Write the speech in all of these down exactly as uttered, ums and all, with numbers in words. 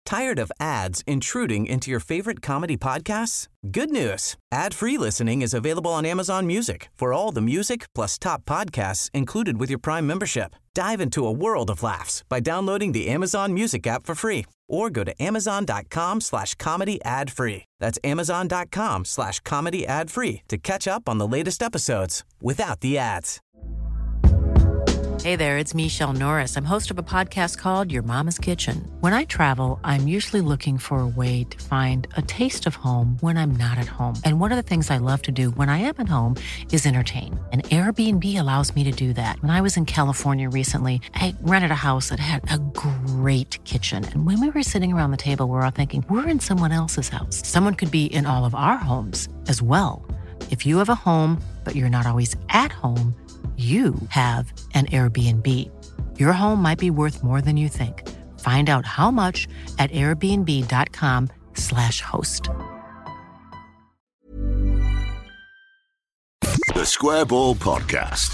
Tired of ads intruding into your favorite comedy podcasts? Good news. Ad-free listening is available on Amazon Music for all the music plus top podcasts included with your Prime membership. Dive into a world of laughs by downloading the Amazon Music app for free or go to amazon.com slash comedy ad free. That's amazon.com slash comedy ad free to catch up on the latest episodes without the ads. Hey there, it's Michelle Norris. I'm host of a podcast called Your Mama's Kitchen. When I travel, I'm usually looking for a way to find a taste of home when I'm not at home. And one of the things I love to do when I am at home is entertain. And Airbnb allows me to do that. When I was in California recently, I rented a house that had a great kitchen. And when we were sitting around the table, we were all thinking, we're in someone else's house. Someone could be in all of our homes as well. If you have a home, but you're not always at home, you have an Airbnb. Your home might be worth more than you think. Find out how much at airbnb.com slash host. The Square Ball Podcast.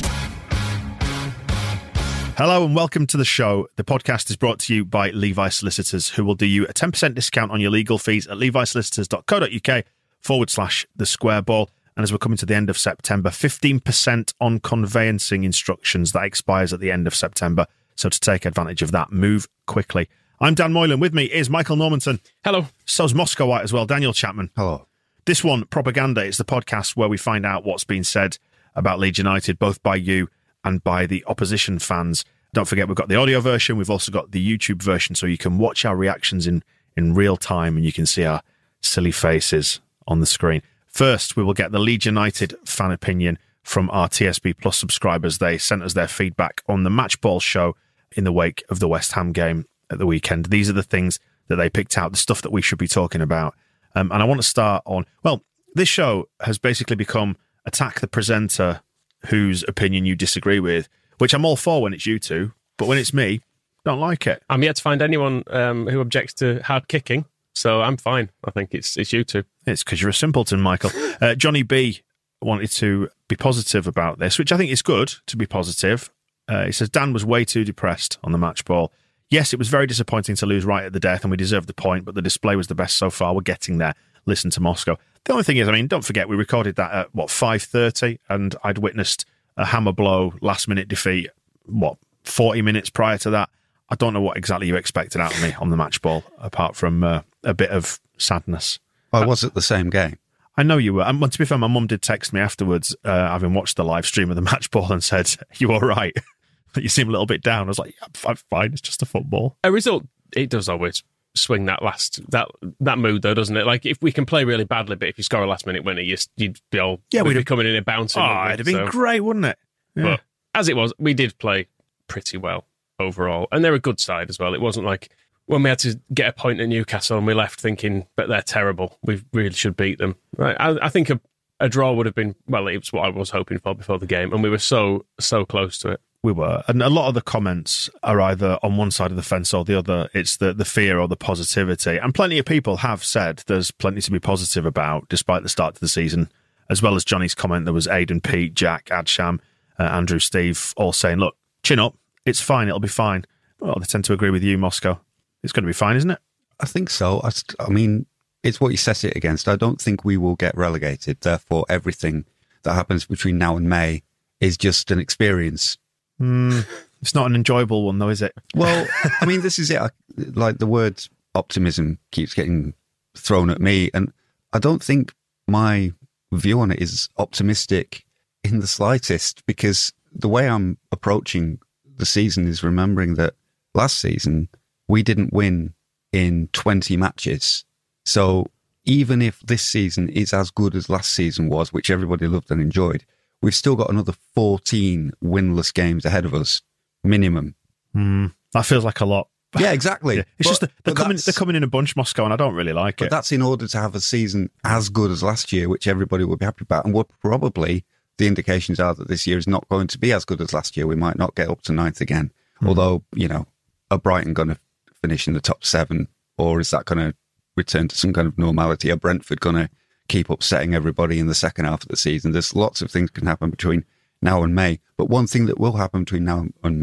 Hello and welcome to the show. The podcast is brought to you by Levi Solicitors, who will do you a ten percent discount on your legal fees at levisolicitors.co.uk forward slash the Square Ball. And as we're coming to the end of September, fifteen percent on conveyancing instructions that expires at the end of September. So to take advantage of that, move quickly. I'm Dan Moylan. With me is Michael Normanton. Hello. So's Moscow White as well. Daniel Chapman. Hello. This one, Propaganda, is the podcast where we find out what's been said about Leeds United, both by you and by the opposition fans. Don't forget, we've got the audio version. We've also got the YouTube version, so you can watch our reactions in, in real time and you can see our silly faces on the screen. First, we will get the Leeds United fan opinion from our T S B Plus subscribers. They sent us their feedback on the Match Ball show in the wake of the West Ham game at the weekend. These are the things that they picked out, the stuff that we should be talking about. Um, and I want to start on, well, this show has basically become attack the presenter whose opinion you disagree with, which I'm all for when it's you two, but when it's me, don't like it. I'm yet to find anyone um, who objects to hard kicking. So I'm fine. I think it's it's you two. It's because you're a simpleton, Michael. Uh, Johnny B wanted to be positive about this, which I think is good to be positive. Uh, he says, Dan was way too depressed on the match ball. Yes, it was very disappointing to lose right at the death and we deserved the point, but the display was the best so far. We're getting there. Listen to Moscow. The only thing is, I mean, don't forget, we recorded that at, what, five thirty, and I'd witnessed a hammer blow, last-minute defeat, what, forty minutes prior to that. I don't know what exactly you expected out of me on the match ball, apart from uh, a bit of sadness. Well, was it the same game? I know you were. And to be fair, my mum did text me afterwards, uh, having watched the live stream of the match ball, and said, you all right? You seem a little bit down. I was like, yeah, I'm fine. It's just a football. A result, it does always swing that last, that that mood though, doesn't it? Like, if we can play really badly, but if you score a last minute winner, you, you'd be all, yeah, we'd be coming in and bouncing. Oh, it'd have been so, great, wouldn't it? Yeah. But as it was, we did play pretty well overall. And they're a good side as well. It wasn't like when we had to get a point at Newcastle and we left thinking, but they're terrible. We really should beat them. Right? I, I think a, a draw would have been, well, it was what I was hoping for before the game. And we were so, so close to it. We were. And a lot of the comments are either on one side of the fence or the other. It's the, the fear or the positivity. And plenty of people have said there's plenty to be positive about, despite the start to the season. As well as Johnny's comment, there was Aidan, Pete, Jack, Adsham, uh, Andrew, Steve, all saying, look, chin up. It's fine. It'll be fine. Well, they tend to agree with you, Moscow. It's going to be fine, isn't it? I think so. I, I mean, it's what you set it against. I don't think we will get relegated. Therefore, everything that happens between now and May is just an experience. Mm, it's not an enjoyable one, though, is it? Well, I mean, this is it. I, like the word optimism keeps getting thrown at me. And I don't think my view on it is optimistic in the slightest, because the way I'm approaching the season is remembering that last season we didn't win in twenty matches. So even if this season is as good as last season was, which everybody loved and enjoyed, we've still got another fourteen winless games ahead of us, minimum. Mm, that feels like a lot. Yeah, exactly. Yeah. It's but, just that they're coming, they're coming in a bunch, Moscow, and I don't really like but it. But that's in order to have a season as good as last year, which everybody will be happy about. And we're probably, the indications are that this year is not going to be as good as last year. We might not get up to ninth again. Mm. Although, you know, are Brighton going to finish in the top seven? Or is that going to return to some kind of normality? Are Brentford going to keep upsetting everybody in the second half of the season? There's lots of things can happen between now and May. But one thing that will happen between now and May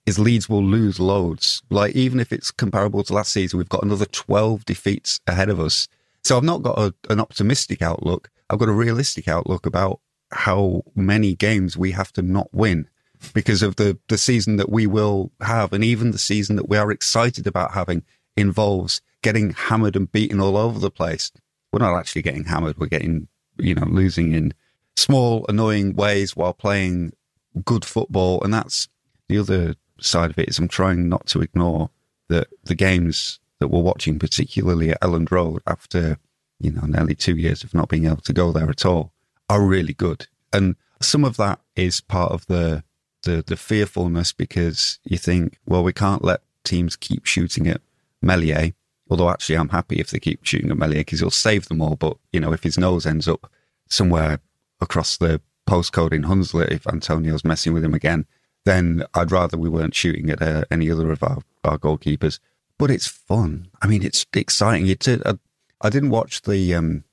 is Leeds will lose loads. Like, even if it's comparable to last season, we've got another twelve defeats ahead of us. So I've not got a, an optimistic outlook. I've got a realistic outlook about how many games we have to not win because of the, the season that we will have. And even the season that we are excited about having involves getting hammered and beaten all over the place. We're not actually getting hammered. We're getting, you know, losing in small, annoying ways while playing good football. And that's the other side of it, is I'm trying not to ignore that the games that we're watching, particularly at Elland Road, after, you know, nearly two years of not being able to go there at all, are really good. And some of that is part of the, the, the fearfulness, because you think, well, we can't let teams keep shooting at Meslier. Although actually I'm happy if they keep shooting at Meslier, because he'll save them all. But, you know, if his nose ends up somewhere across the postcode in Hunslet, if Antonio's messing with him again, then I'd rather we weren't shooting at uh, any other of our, our goalkeepers. But it's fun. I mean, it's exciting. It's a, a, I didn't watch the um,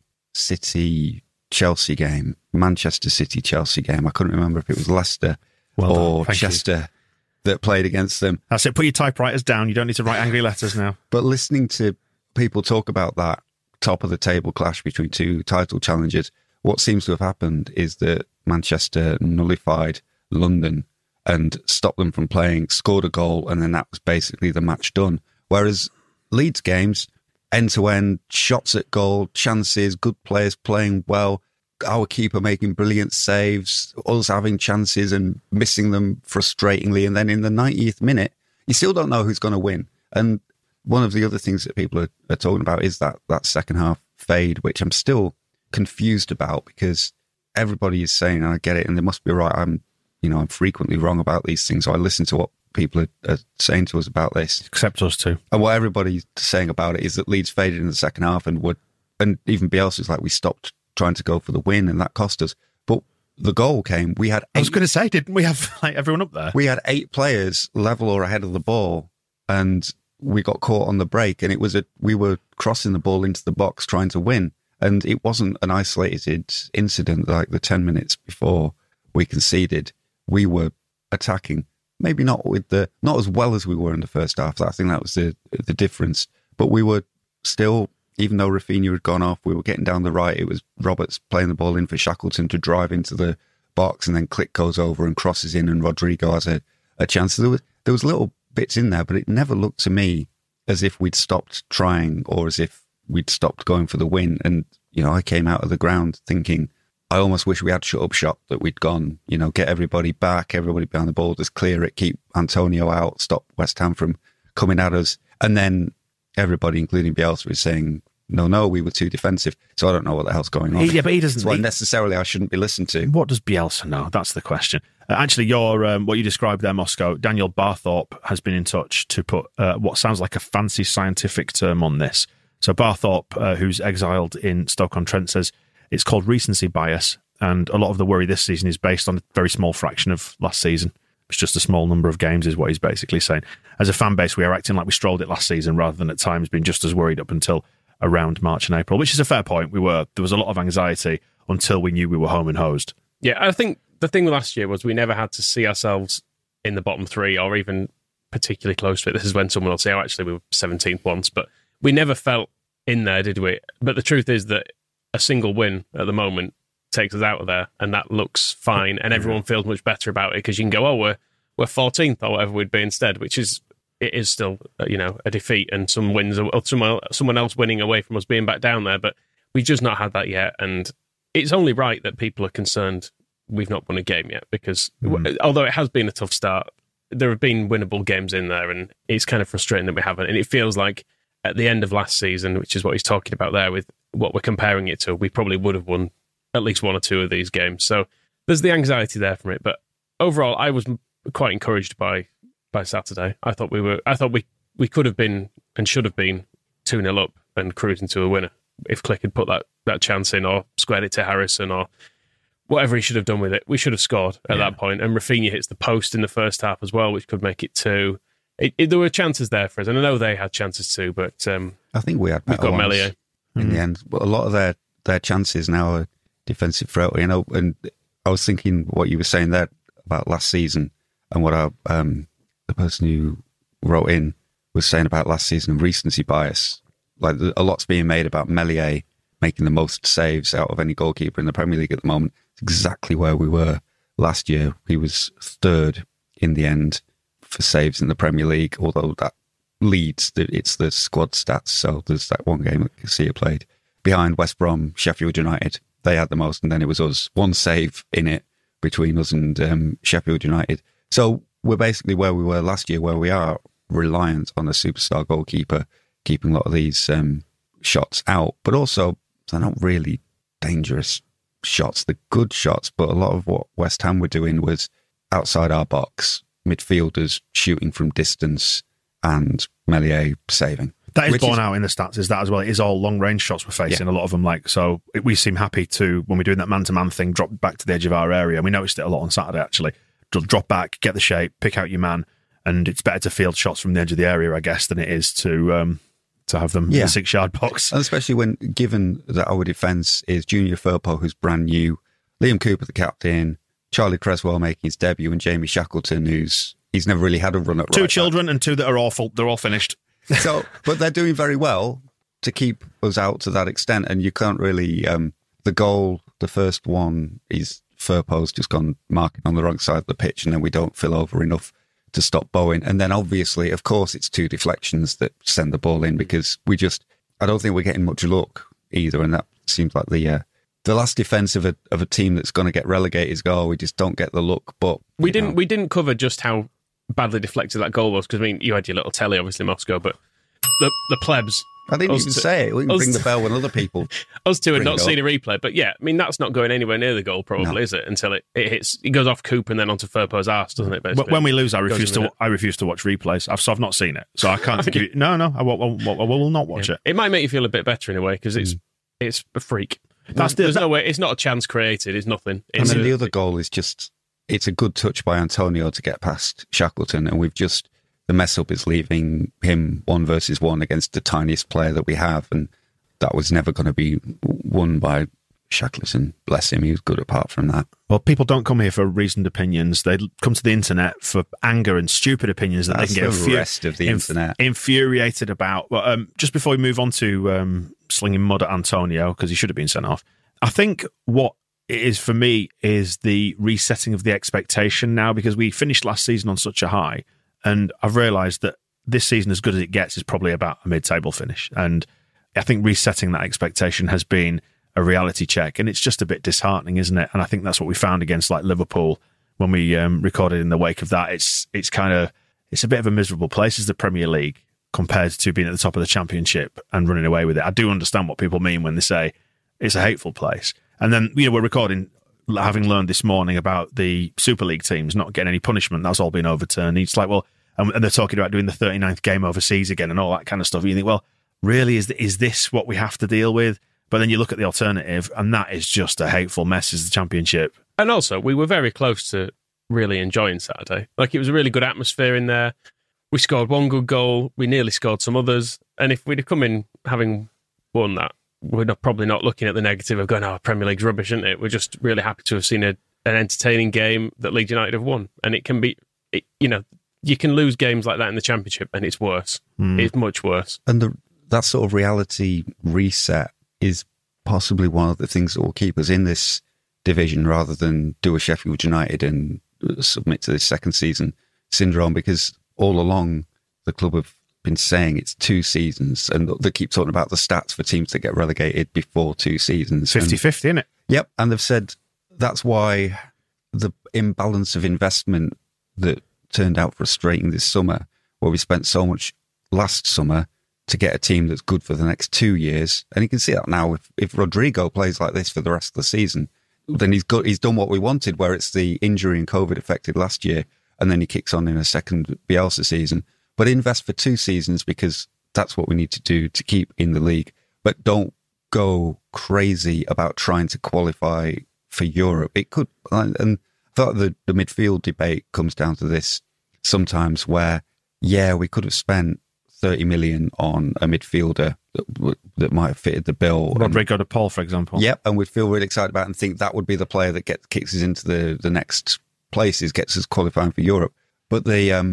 City-Chelsea game, Manchester City-Chelsea game. I couldn't remember if it was Leicester well or done, Chester you. that played against them. That's it. Put your typewriters down. You don't need to write angry letters now. But listening to people talk about that top-of-the-table clash between two title challengers, what seems to have happened is that Manchester nullified London and stopped them from playing, scored a goal, and then that was basically the match done. Whereas Leeds games, end-to-end, shots at goal, chances, good players playing well, our keeper making brilliant saves, us having chances and missing them frustratingly, and then in the ninetieth minute, you still don't know who's going to win. And one of the other things that people are, are talking about is that, that second half fade, which I'm still confused about, because everybody is saying, and I get it, and they must be right, I'm You know, I'm frequently wrong about these things, so I listen to what people are, are saying to us about this. Except us too. And what everybody's saying about it is that Leeds faded in the second half, and would, and even Bielsa's like, we stopped trying to go for the win, and that cost us. But the goal came. We had. Eight, I was going to say, didn't we have like everyone up there? We had eight players level or ahead of the ball, and we got caught on the break. And it was a we were crossing the ball into the box trying to win, and it wasn't an isolated incident like the ten minutes before we conceded. We were attacking, maybe not with the not as well as we were in the first half. I think that was the the difference. But we were still, even though Rafinha had gone off, we were getting down the right. It was Roberts playing the ball in for Shackleton to drive into the box, and then Click goes over and crosses in, and Rodrigo has a, a chance. So there was there was little bits in there, but it never looked to me as if we'd stopped trying or as if we'd stopped going for the win. And you know, I came out of the ground thinking, I almost wish we had shut up shop, that we'd gone, you know, get everybody back, everybody behind the ball, just clear it, keep Antonio out, stop West Ham from coming at us. And then everybody, including Bielsa, is saying, no, no, we were too defensive. So I don't know what the hell's going on. He, yeah, but he doesn't. That's why he, necessarily I shouldn't be listened to. What does Bielsa know? That's the question. Uh, actually, your um, what you described there, Moscow, Daniel Barthorpe has been in touch to put uh, what sounds like a fancy scientific term on this. So Barthorpe, uh, who's exiled in Stoke-on-Trent, says it's called recency bias. And a lot of the worry this season is based on a very small fraction of last season. It's just a small number of games is what he's basically saying. As a fan base, we are acting like we strolled it last season rather than at times being just as worried up until around March and April, which is a fair point. We were There was a lot of anxiety until we knew we were home and hosed. Yeah, I think the thing last year was we never had to see ourselves in the bottom three or even particularly close to it. This is when someone will say, oh, actually, we were seventeenth once, but we never felt in there, did we? But the truth is that a single win at the moment takes us out of there, and that looks fine, and everyone feels much better about it, because you can go, oh, we're we're fourteenth or whatever we'd be instead, which is it is still, you know, a defeat and some wins or someone someone else winning away from us being back down there, but we've just not had that yet, and it's only right that people are concerned we've not won a game yet, because mm. although it has been a tough start, there have been winnable games in there, and it's kind of frustrating that we haven't, and it feels like at the end of last season, which is what he's talking about there with what we're comparing it to, we probably would have won at least one or two of these games. So there's the anxiety there from it. But overall, I was quite encouraged by by Saturday. I thought we were. I thought we, we could have been and should have been two nil up and cruising to a winner if Click had put that, that chance in or squared it to Harrison or whatever he should have done with it. We should have scored at yeah. that point. And Rafinha hits the post in the first half as well, which could make it two. It, it, there were chances there for us, and I know they had chances too. But um, I think we had. We've got Meslier in mm. the end. But a lot of their their chances now are defensive threat, you know, and I was thinking what you were saying there about last season and what our um, the person who wrote in was saying about last season, recency bias. Like a lot's being made about Meslier making the most saves out of any goalkeeper in the Premier League at the moment. It's exactly where we were last year. He was third in the end for saves in the Premier League, although that leads, it's the squad stats. So there's that one game that Casilla played behind West Brom, Sheffield United. They had the most, and then it was us. One save in it between us and um, Sheffield United. So we're basically where we were last year, where we are reliant on a superstar goalkeeper keeping a lot of these um, shots out, but also they're not really dangerous shots. They're good shots, but a lot of what West Ham were doing was outside our box, midfielders shooting from distance and Meslier saving. That is Which borne is, out in the stats, is that as well? It is all long range shots we're facing, Yeah. a lot of them. Like, so it, we seem happy to, when we're doing that man to man thing, drop back to the edge of our area. And we noticed it a lot on Saturday, actually. Dr- Drop back, get the shape, pick out your man. And it's better to field shots from the edge of the area, I guess, than it is to um, to have them in Yeah. the six yard box. And especially when, given that our defence is Junior Firpo, who's brand new, Liam Cooper, the captain, Charlie Creswell making his debut, and Jamie Shackleton, who's he's never really had a run at Two right children and two that are awful. They're all finished. back. So, but they're doing very well to keep us out to that extent, and you can't really. Um, the goal, the first one, is Firpo's just gone marking on the wrong side of the pitch, and then we don't fill over enough to stop Bowen. And then obviously, of course, it's two deflections that send the ball in, because we just, I don't think we're getting much luck either. And that seems like the uh, the last defence of a of a team that's going to get relegated is, oh, we just don't get the look. But We didn't know. we didn't cover just how badly deflected that goal was, because I mean, you had your little telly, obviously, Moscow, but the the plebs. I didn't us even two- say it. We can us ring the two- bell when other people. Us two had Bring not it seen a up. replay, but yeah, I mean, that's not going anywhere near the goal, probably, No. is it? Until it, it hits, it goes off Coop and then onto Firpo's arse, doesn't it? Basically? When we lose, I Goes refuse in to. the net. I refuse to watch replays. I've, so I've not seen it, so I can't. give you, no, no, I will, I will, I will not watch Yeah. it. It might make you feel a bit better in a way, because it's it's a freak. That's the- There's no way. It's not a chance created. It's nothing. And It's then a- the other goal is just, it's a good touch by Antonio to get past Shackleton. And we've just, the mess up is leaving him one versus one against the tiniest player that we have. And that was never going to be won by Shackleton. Bless him, he was good apart from that. Well, people don't come here for reasoned opinions. They come to the internet for anger and stupid opinions that That's they can get the infu- rest of the inf- internet. infuriated about. Well, um, just before we move on to um, slinging mud at Antonio, because he should have been sent off, I think what it is for me is the resetting of the expectation now, because we finished last season on such a high, and I've realised that this season, as good as it gets, is probably about a mid-table finish. And I think resetting that expectation has been a reality check, and it's just a bit disheartening, isn't it? And I think that's what we found against like Liverpool when we um, recorded in the wake of that. It's it's kind of it's a bit of a miserable place as the Premier League compared to being at the top of the Championship and running away with it. I do understand what people mean when they say it's a hateful place. And then, you know, we're recording, having learned this morning about the Super League teams not getting any punishment. That's all been overturned. It's like, well, and they're talking about doing the thirty-ninth game overseas again and all that kind of stuff. And you think, well, really, is is this what we have to deal with? But then you look at the alternative, and that is just a hateful mess as the Championship. And also, we were very close to really enjoying Saturday. Like, it was a really good atmosphere in there. We scored one good goal. We nearly scored some others. And if we'd have come in having won that, we're not, probably not looking at the negative of going, oh, Premier League's rubbish, isn't it? We're just really happy to have seen a, an entertaining game that Leeds United have won. And it can be, it, you know, you can lose games like that in the Championship, and it's worse. Mm. It's much worse. And the, that sort of reality reset is possibly one of the things that will keep us in this division, rather than do a Sheffield United and submit to this second season syndrome, because all along the club have been saying it's two seasons, and they keep talking about the stats for teams that get relegated before two seasons. fifty-fifty, isn't it? Yep, and they've said that's why the imbalance of investment that turned out frustrating this summer, where we spent so much last summer to get a team that's good for the next two years. And you can see that now. If, if Rodrigo plays like this for the rest of the season, then he's got, he's done what we wanted, where it's the injury and COVID affected last year, and then he kicks on in a second Bielsa season. But invest for two seasons, because that's what we need to do to keep in the league. But don't go crazy about trying to qualify for Europe. It could, and I thought the, the midfield debate comes down to this sometimes, where, yeah, we could have spent thirty million on a midfielder that, w- that might have fitted the bill. Rodrigo de Paul, for example. And, yep, and we'd feel really excited about it and think that would be the player that gets kicks us into the, the next places, gets us qualifying for Europe. But the um,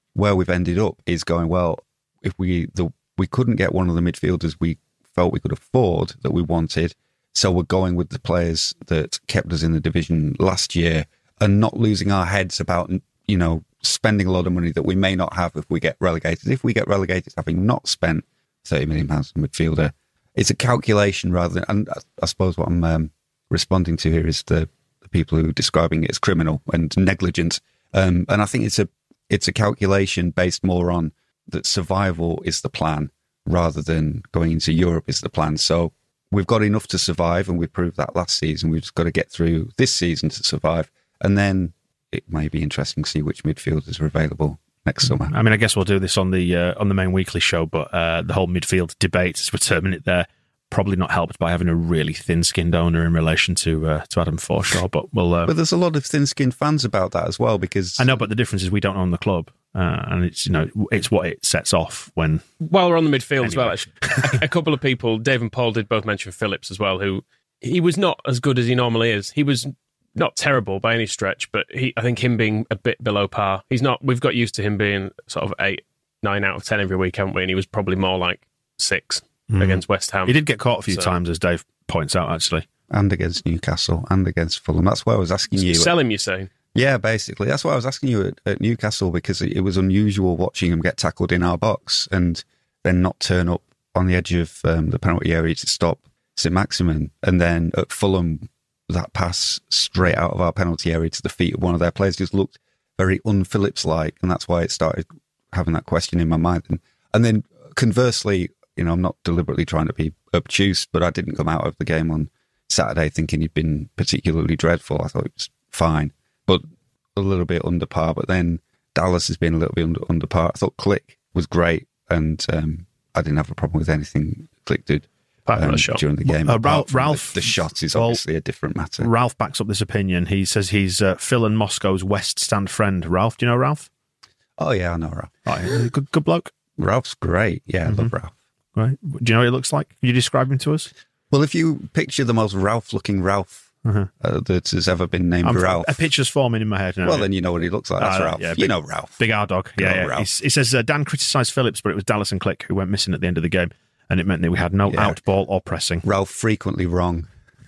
where we've ended up is going, well, if we the we couldn't get one of the midfielders we felt we could afford that we wanted, so we're going with the players that kept us in the division last year and not losing our heads about, you know, spending a lot of money that we may not have if we get relegated. If we get relegated, having not spent thirty million pounds on midfielder, it's a calculation rather than, and I suppose what I'm um, responding to here is the, the people who are describing it as criminal and negligent. Um, and I think it's a, it's a calculation based more on that survival is the plan rather than going into Europe is the plan. So we've got enough to survive, and we proved that last season. We've just got to get through this season to survive. And then it may be interesting to see which midfielders are available next summer. I mean, I guess we'll do this on the uh, on the main weekly show, but uh, the whole midfield debate, as we're terming it there, probably not helped by having a really thin-skinned owner in relation to uh, to Adam Forshaw. But we'll. Uh, but there's a lot of thin-skinned fans about that as well, because I know, but the difference is we don't own the club, uh, and it's you know it's what it sets off when. While we're on the midfield anyway. as well, actually, a, a couple of people, Dave and Paul, did both mention Phillips as well, who he was not as good as he normally is. He was not terrible by any stretch, but he, I think him being a bit below par. He's not. We've got used to him being sort of eight, nine out of ten every week, haven't we? And he was probably more like six. Mm. Against West Ham. He did get caught a few so. times, as Dave points out, actually. And against Newcastle and against Fulham. That's why I was asking you. Sell him, you're saying? Yeah, basically. That's why I was asking you at, at Newcastle, because it, it was unusual watching him get tackled in our box and then not turn up on the edge of um, the penalty area to stop Saint-Maximin. And then at Fulham, that pass straight out of our penalty area to the feet of one of their players just looked very un-Phillips-like. And that's why it started having that question in my mind. And, and then conversely, you know, I'm not deliberately trying to be obtuse, but I didn't come out of the game on Saturday thinking he'd been particularly dreadful. I thought it was fine, but a little bit under par. But then Dallas has been a little bit under, under par. I thought Click was great, and um, I didn't have a problem with anything Click did um, during the game. Uh, Ralph, Ralph, the, the shot is well, obviously a different matter. Ralph backs up this opinion. He says he's uh, Phil and Moscow's West Stand friend. Ralph, do you know Ralph? Oh, yeah, I know Ralph. Oh, good, good bloke. Ralph's great. Yeah, mm-hmm. I love Ralph. Right. Do you know what he looks like? Can you describe him to us? Well, if you picture the most Ralph-looking Ralph uh-huh. uh, that has ever been named I'm, Ralph. A picture's forming in my head now. Well, then you know what he looks like. That's uh, Ralph. Yeah, big, you know Ralph. Big R-Dog. Yeah, yeah. Ralph. He says, uh, Dan criticised Phillips, but it was Dallas and Click who went missing at the end of the game, and it meant that we had no yeah. out ball or pressing. Ralph frequently wrong.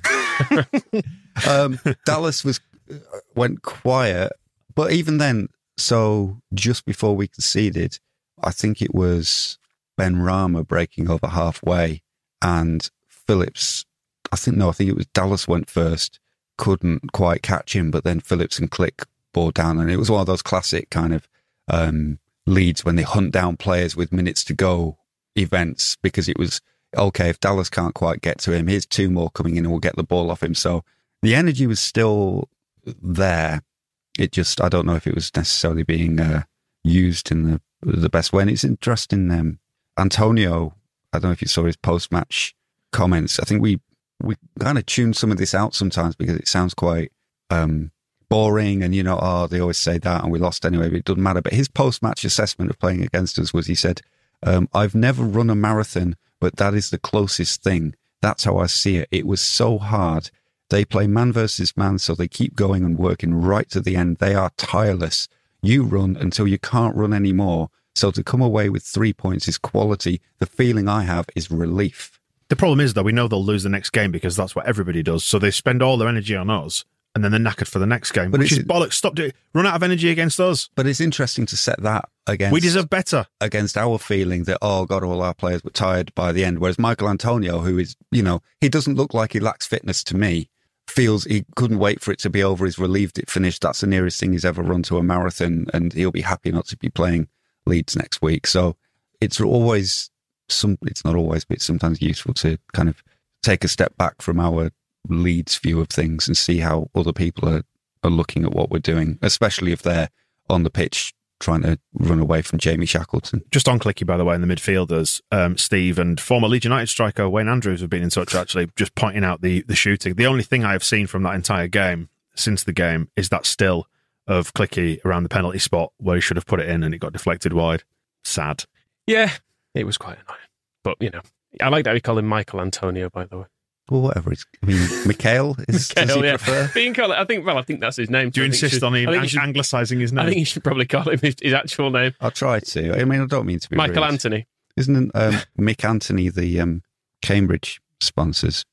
um, Dallas was went quiet, but even then, so just before we conceded, I think it was Benrahma breaking over halfway, and Phillips, I think, no, I think it was Dallas went first, couldn't quite catch him, but then Phillips and Click bore down, and it was one of those classic kind of um, leads when they hunt down players with minutes to go events, because it was, okay, if Dallas can't quite get to him, here's two more coming in and we'll get the ball off him. So the energy was still there. It just, I don't know if it was necessarily being uh, used in the the best way. And it's interesting, um, Antonio, I don't know if you saw his post-match comments. I think we we kind of tune some of this out sometimes because it sounds quite um, boring and, you know, oh, they always say that and we lost anyway, but it doesn't matter. But his post-match assessment of playing against us was, he said, um, I've never run a marathon, but that is the closest thing. That's how I see it. It was so hard. They play man versus man, so they keep going and working right to the end. They are tireless. You run until you can't run anymore. So to come away with three points is quality. The feeling I have is relief. The problem is, though, we know they'll lose the next game because that's what everybody does. So they spend all their energy on us, and then they're knackered for the next game, but which is bollocks. Stop doing Run out of energy against us. But it's interesting to set that against... We deserve better. Against our feeling that, oh, God, all our players were tired by the end. Whereas Michael Antonio, who is, you know, he doesn't look like he lacks fitness to me, feels he couldn't wait for it to be over. He's relieved it finished. That's the nearest thing he's ever run to a marathon, and he'll be happy not to be playing Leeds next week. So it's always some, it's not always, but it's sometimes useful to kind of take a step back from our Leeds view of things and see how other people are, are looking at what we're doing, especially if they're on the pitch trying to run away from Jamie Shackleton. Just on Clicky, by the way, in the midfielders, um, Steve and former Leeds United striker Wayne Andrews have been in touch, actually, just pointing out the, the shooting. The only thing I have seen from that entire game, since the game, is that still of Clicky around the penalty spot where he should have put it in and it got deflected wide. Sad. Yeah, it was quite annoying. But, you know, I like that we call him Michael Antonio, by the way. Well, whatever. It's, I mean, Mikhail is. Mikhail, does he yeah. prefer? Being called, I think. Well, I think that's his name. Do you I think insist should, on him I think ang- should, anglicising his name? I think you should probably call him his, his actual name. I'll try to. I mean, I don't mean to be Michael rude. Anthony. Isn't um, Mick Anthony the um, Cambridge sponsors?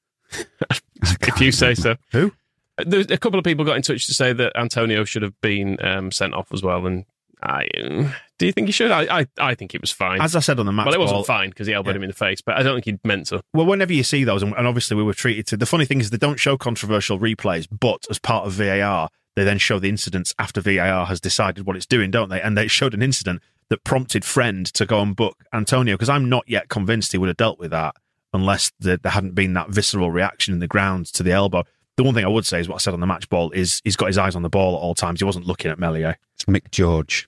If you say so. Who? There's a couple of people got in touch to say that Antonio should have been um, sent off as well. And I, um, do you think he should? I, I, I think it was fine. As I said on the match well, it wasn't ball, fine because he elbowed Yeah. him in the face, but I don't think he'd meant to. Well, whenever you see those, and and obviously we were treated to, the funny thing is they don't show controversial replays, but as part of V A R, they then show the incidents after V A R has decided what it's doing, don't they? And they showed an incident that prompted Friend to go and book Antonio, because I'm not yet convinced he would have dealt with that unless there, there hadn't been that visceral reaction in the ground to the elbow. The one thing I would say is what I said on the match ball is he's got his eyes on the ball at all times. He wasn't looking at Meslier. It's Mick George.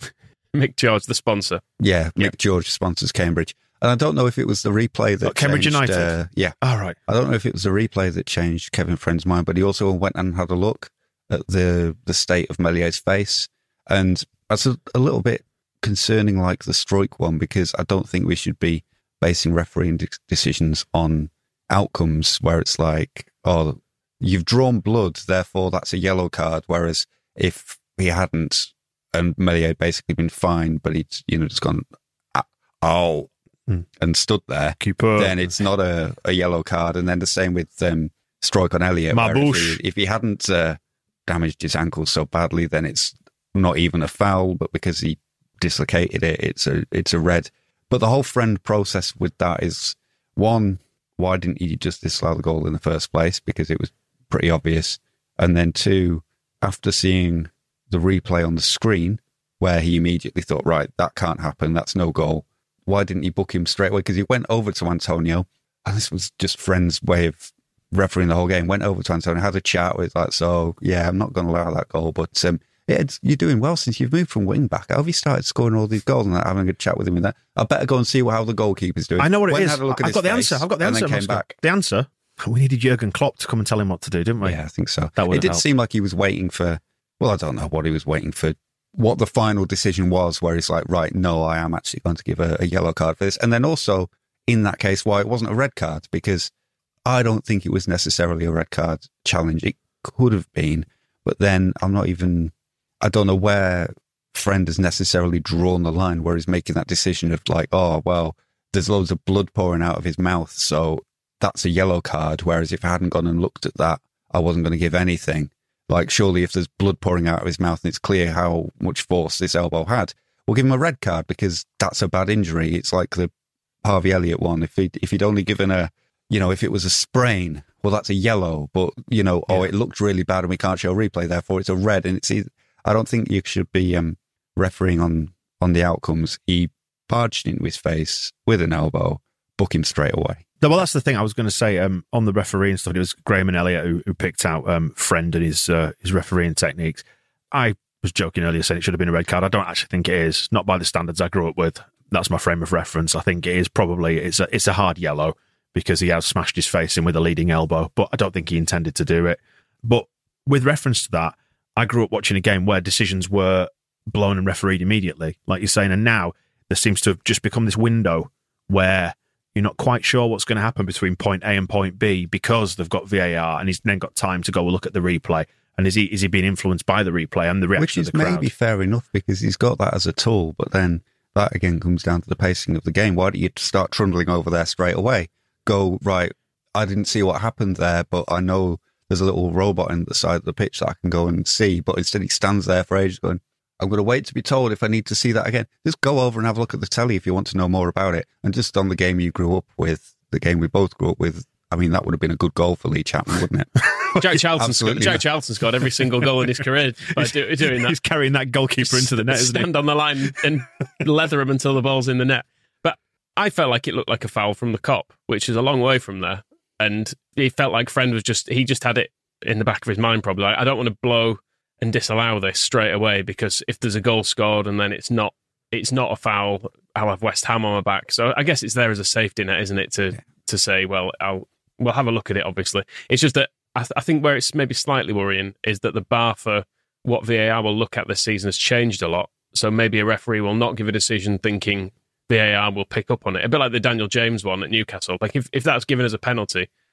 Mick George, the sponsor. Yeah, Mick Yeah. George sponsors Cambridge. And I don't know if it was the replay that What, Cambridge changed, United? Uh, yeah. All right. I don't know if it was the replay that changed Kevin Friend's mind, but he also went and had a look at the the state of Mellier's face. And that's a, a little bit concerning, like the Struijk one, because I don't think we should be basing refereeing de- decisions on outcomes where it's like, oh, you've drawn blood, therefore that's a yellow card. Whereas if he hadn't, and Meslier basically been fine, but he'd, you know, just gone, ah, oh, Hmm. and stood there, Keeper. then it's not a, a yellow card. And then the same with um, Struijk on Elliott. where If Mabouche. he, if he hadn't uh, damaged his ankle so badly, then it's not even a foul, but because he dislocated it, it's a it's a red. But the whole Friend process with that is, one, why didn't he just disallow the goal in the first place? Because it was pretty obvious. And then two, after seeing the replay on the screen, where he immediately thought, right, that can't happen, that's no goal. Why didn't he book him straight away? Because he went over to Antonio, and this was just Friend's way of refereeing the whole game. Went over to Antonio, had a chat with, like, so, yeah, I'm not going to allow that goal, but um, yeah, it's, you're doing well since you've moved from wing back. How have you started scoring all these goals and that, having a chat with him and that? I better go and see how the goalkeeper's doing. I know what it Went and is. had a look at I've his got the face, answer. I've got the and answer. then came Moscow. back. The answer? We needed Jurgen Klopp to come and tell him what to do, didn't we? Yeah, I think so. That would it did help. seem like he was waiting for, well, I don't know what he was waiting for, what the final decision was, where he's like, right, no, I am actually going to give a, a yellow card for this. And then also, in that case, why it wasn't a red card, because I don't think it was necessarily a red card challenge. It could have been, but then I'm not even, I don't know where Friend has necessarily drawn the line where he's making that decision of like, oh, well, there's loads of blood pouring out of his mouth, so that's a yellow card. Whereas if I hadn't gone and looked at that, I wasn't going to give anything. Like, surely if there's blood pouring out of his mouth and it's clear how much force this elbow had, we'll give him a red card because that's a bad injury. It's like the Harvey Elliott one. If he'd, if he'd only given a, you know, if it was a sprain, well, that's a yellow. But, you know, oh, it looked really bad and we can't show a replay, therefore it's a red. And it's either, I don't think you should be um, refereeing on, on the outcomes. He barged into his face with an elbow, book him straight away. Well, that's the thing I was going to say um, on the refereeing stuff. It was Graham and Elliott who, who picked out um, Friend and his uh, his refereeing techniques. I was joking earlier saying it should have been a red card. I don't actually think it is, not by the standards I grew up with. That's my frame of reference. I think it is probably it's a it's a hard yellow because he has smashed his face in with a leading elbow, but I don't think he intended to do it. But with reference to that, I grew up watching a game where decisions were blown and refereed immediately, like you're saying, and now there seems to have just become this window where you're not quite sure what's going to happen between point A and point B because they've got V A R and he's then got time to go look at the replay. And is he is he being influenced by the replay and the reaction Which is of the crowd? maybe fair enough because he's got that as a tool, but then that again comes down to the pacing of the game. Why don't you start trundling over there straight away? Go, right, I didn't see what happened there, but I know there's a little robot in the side of the pitch that I can go and see. But instead he stands there for ages going, I'm going to wait to be told if I need to see that again. Just go over and have a look at the telly if you want to know more about it. And just on the game you grew up with, the game we both grew up with, I mean, that would have been a good goal for Lee Chapman, wouldn't it? Jack Charlton scored, Absolutely Jack not. Charlton scored every single goal in his career by do, doing that. He's carrying that goalkeeper into the net, isn't he? Stand on the line and leather him until the ball's in the net. But I felt like it looked like a foul from the cop, which is a long way from there. And he felt like Friend was just, he just had it in the back of his mind probably. Like, I don't want to blow and disallow this straight away because if there's a goal scored and then it's not it's not a foul, I'll have West Ham on my back. So I guess it's there as a safety net, isn't it, to to say, well, I'll we'll have a look at it, obviously. It's just that I, th- I think where it's maybe slightly worrying is that the bar for what V A R will look at this season has changed a lot. So maybe a referee will not give a decision thinking V A R will pick up on it. A bit like the Daniel James one at Newcastle. Like if, if that's given as a penalty,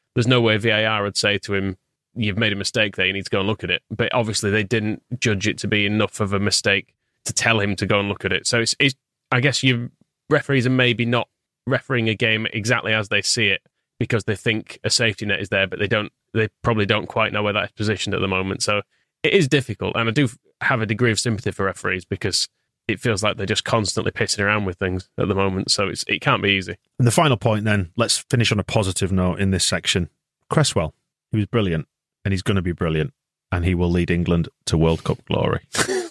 there's no way V A R would say to him, you've made a mistake there, you need to go and look at it. But obviously they didn't judge it to be enough of a mistake to tell him to go and look at it. So it's, it's I guess you referees are maybe not refereeing a game exactly as they see it because they think a safety net is there, but they don't. They probably don't quite know where that is positioned at the moment. So it is difficult, and I do have a degree of sympathy for referees because it feels like they're just constantly pissing around with things at the moment. So it's, it can't be easy. And the final point, then, let's finish on a positive note in this section. Cresswell, he was brilliant, and he's going to be brilliant, and he will lead England to World Cup glory.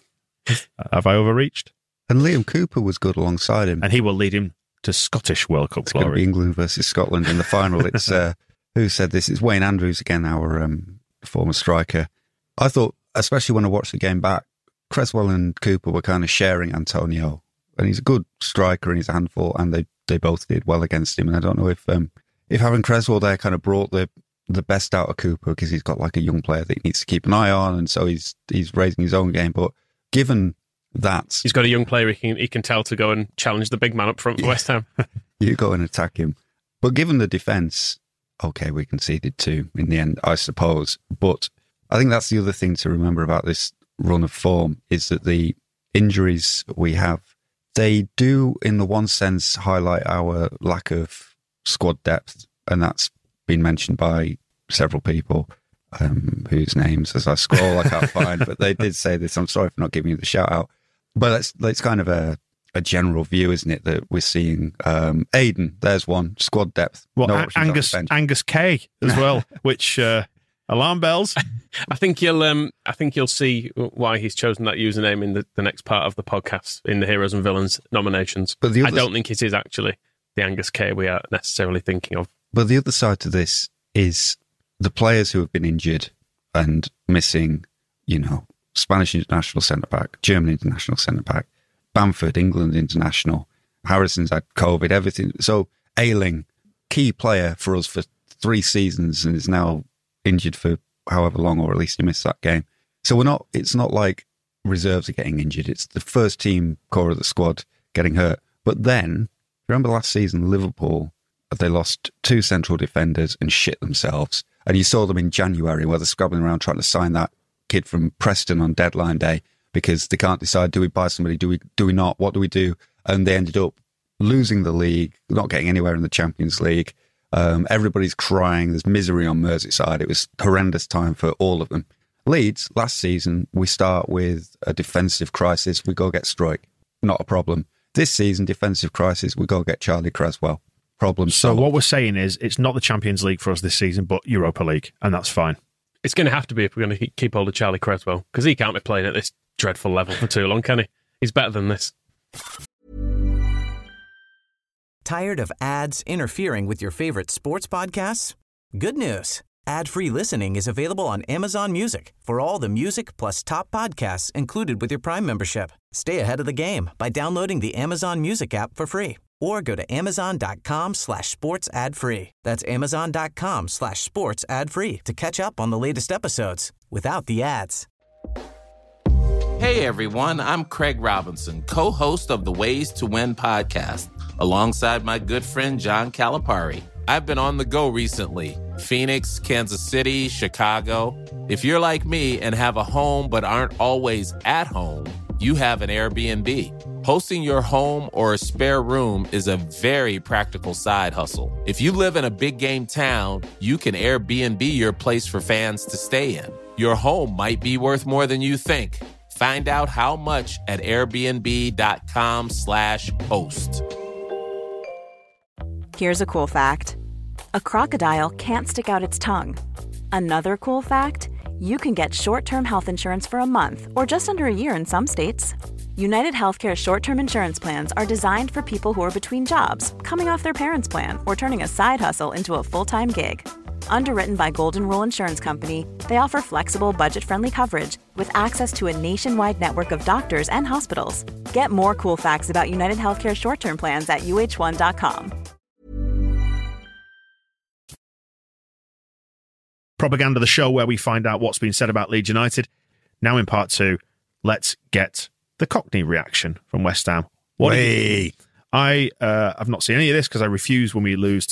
Have I overreached? And Liam Cooper was good alongside him. And he will lead him to Scottish World Cup it's glory. It's going to be England versus Scotland in the final. It's uh, who said this? It's Wayne Andrews again, our um, former striker. I thought, especially when I watched the game back, Cresswell and Cooper were kind of sharing Antonio. And he's a good striker and he's a handful, and they, they both did well against him. And I don't know if um, if having Cresswell there kind of brought the the best out of Cooper, because he's got like a young player that he needs to keep an eye on, and so he's he's raising his own game. But given that he's got a young player he can he can tell to go and challenge the big man up front for yeah. West Ham. You go and attack him. But given the defence, okay, we conceded two in the end, I suppose. But I think that's the other thing to remember about this run of form is that the injuries we have, they do, in the one sense, highlight our lack of squad depth, and that's been mentioned by several people um, whose names, as I scroll, I can't find, but they did say this. I'm sorry for not giving you the shout out, but it's it's kind of a, a general view, isn't it, that we're seeing um, Aiden, there's one, squad depth. Well, no A- Angus Angus K as well, which uh, alarm bells. I think you'll um, I think you'll see why he's chosen that username in the, the next part of the podcast in the Heroes and Villains nominations. But the I don't think it is actually the Angus K we are necessarily thinking of. But the other side to this is the players who have been injured and missing, you know, Spanish international centre-back, German international centre-back, Bamford, England international, Harrison's had COVID, everything. So Ayling, key player for us for three seasons and is now injured for however long, or at least he missed that game. So we're not, it's not like reserves are getting injured. It's the first team core of the squad getting hurt. But then, remember last season, Liverpool, they lost two central defenders and shit themselves. And you saw them in January where they're scrabbling around trying to sign that kid from Preston on deadline day because they can't decide, do we buy somebody, do we do we not, what do we do? And they ended up losing the league, not getting anywhere in the Champions League. Um, everybody's crying. There's misery on Merseyside. It was a horrendous time for all of them. Leeds, last season, we start with a defensive crisis. We go get Struijk. Not a problem. This season, defensive crisis. We go get Charlie Cresswell. Problem So solved. what we're saying is it's not the Champions League for us this season, but Europa League, and that's fine. It's going to have to be if we're going to keep hold of Charlie Cresswell, because he can't be playing at this dreadful level for too long, can he? He's better than this. Tired of ads interfering with your favorite sports podcasts? Good news. Ad-free listening is available on Amazon Music for all the music plus top podcasts included with your Prime membership. Stay ahead of the game by downloading the Amazon Music app for free or go to amazon.com slash sports ad free. That's amazon.com slash sports ad free to catch up on the latest episodes without the ads. Hey everyone, I'm Craig Robinson, co-host of the Ways to Win podcast, alongside my good friend John Calipari. I've been on the go recently. Phoenix, Kansas City, Chicago. If you're like me and have a home but aren't always at home, you have an Airbnb. Hosting your home or a spare room is a very practical side hustle. If you live in a big game town, you can Airbnb your place for fans to stay in. Your home might be worth more than you think. Find out how much at airbnb.com slash host. Here's a cool fact. A crocodile can't stick out its tongue. Another cool fact, you can get short-term health insurance for a month or just under a year in some states. United Healthcare short-term insurance plans are designed for people who are between jobs, coming off their parents' plan, or turning a side hustle into a full-time gig. Underwritten by Golden Rule Insurance Company, they offer flexible, budget-friendly coverage with access to a nationwide network of doctors and hospitals. Get more cool facts about United Healthcare short-term plans at U H one dot com. Propaganda, the show where we find out what's been said about Leeds United. Now in part two, let's get the Cockney reaction from West Ham. What did you, I uh, have not seen any of this because I refuse when we lose to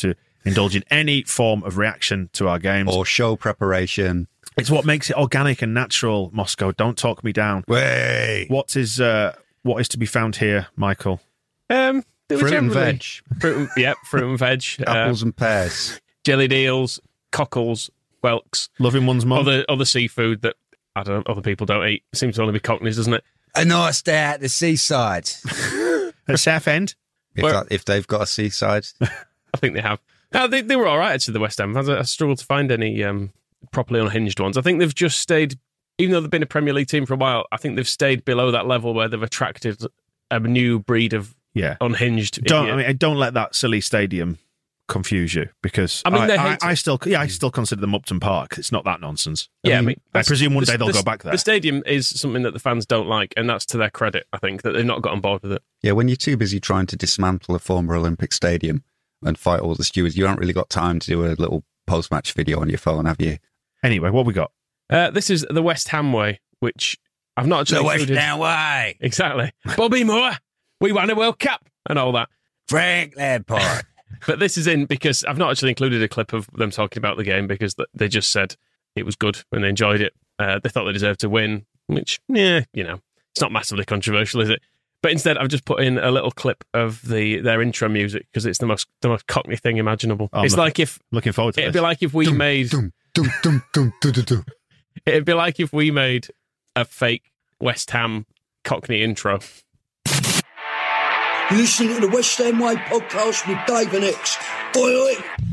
indulge in any form of reaction to our games. Or show preparation. It's what makes it organic and natural, Moscow. Don't talk me down. Way. What is uh, what is to be found here, Michael? Um, they were Fruit and generally- veg. Fruit and, yep, fruit and veg. Apples uh, and pears. jellied eels, cockles, whelks, Loving one's mum. other other seafood that I don't other people don't eat. It seems to only be Cockneys, doesn't it? A nice day at the seaside. At Southend. If, Where- that, if they've got a seaside. I think they have. No, they, they were all right, actually, the West Ham fans. I, I struggled to find any um, properly unhinged ones. I think they've just stayed, even though they've been a Premier League team for a while, I think they've stayed below that level where they've attracted a new breed of Yeah. unhinged Don't idiot. I mean don't let that silly stadium confuse you, because I mean, I, they I, hate I it. still yeah I still consider them Upton Park. It's not that nonsense. Yeah, I mean, mean, I that's- presume one the- day they'll the- go back there. The stadium is something that the fans don't like, and that's to their credit, I think, that they've not got on board with it. Yeah, when you're too busy trying to dismantle a former Olympic stadium and fight all the stewards, you haven't really got time to do a little post-match video on your phone, have you? Anyway, what we got? Uh, this is the West Ham way, which I've not actually included. way. Exactly. Bobby Moore, we won a World Cup and all that. Frank Lampard. But this is in because I've not actually included a clip of them talking about the game because th- they just said it was good and they enjoyed it. Uh, they thought they deserved to win, which, yeah, you know, it's not massively controversial, is it? But instead, I've just put in a little clip of the their intro music because it's the most the most Cockney thing imaginable. Oh, I'm it's looking- like if Looking forward to it'd this. be like if we made Dum, dum, dum, dum, dum, dum, dum. it'd be like if we made a fake West Ham Cockney intro. You're listening to the West Ham Way podcast with Dave and X. Oi, oi.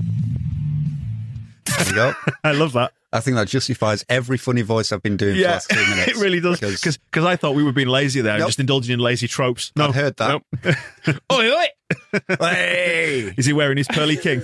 There you go. I love that. I think that justifies every funny voice I've been doing for the Yeah, last two minutes. it really does. Because Because I thought we were being lazy there, and Nope. just indulging in lazy tropes. No, I'd heard that. Oi, oi! Hey! is he wearing his pearly king?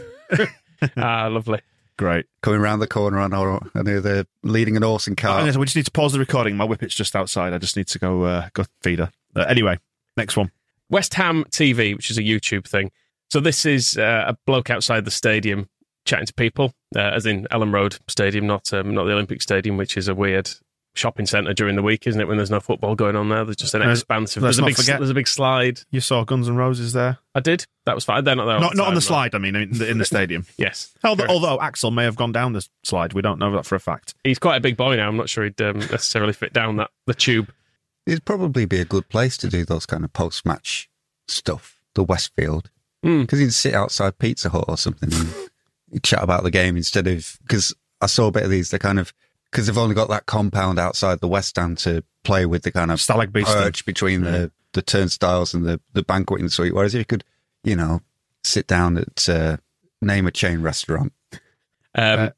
Ah, lovely. Great. Coming round the corner, I know, I know they're leading an awesome car. Oh, we just need to pause the recording. My whippet's just outside. I just need to go uh, go feed her. Uh, anyway, next one. West Ham T V, which is a YouTube thing. So this is uh, a bloke outside the stadium chatting to people, uh, as in Ellen Road Stadium, not um, not the Olympic Stadium, which is a weird shopping centre during the week, isn't it? When there's no football going on there, there's just an Uh, expansive. let's There's a not big. forget- There's a big slide. You saw Guns N' Roses there? I did. That was fine. They're not there. all Not, not on time, the though. slide, I mean, in the, in the stadium. Yes. Although, Correct. although Axel may have gone down the slide. We don't know that for a fact. He's quite a big boy now. I'm not sure he'd um, necessarily fit down that the tube. It'd probably be a good place to do those kind of post-match stuff, the Westfield. Mm. Because you'd sit outside Pizza Hut or something and you'd chat about the game instead of... Because I saw a bit of these, they're kind of... Because they've only got that compound outside the West Stand to play with the kind of Stalag Beast. purge between the, the turnstiles and the, the banqueting suite. Whereas if you could, you know, sit down at, uh, name a chain restaurant. Um,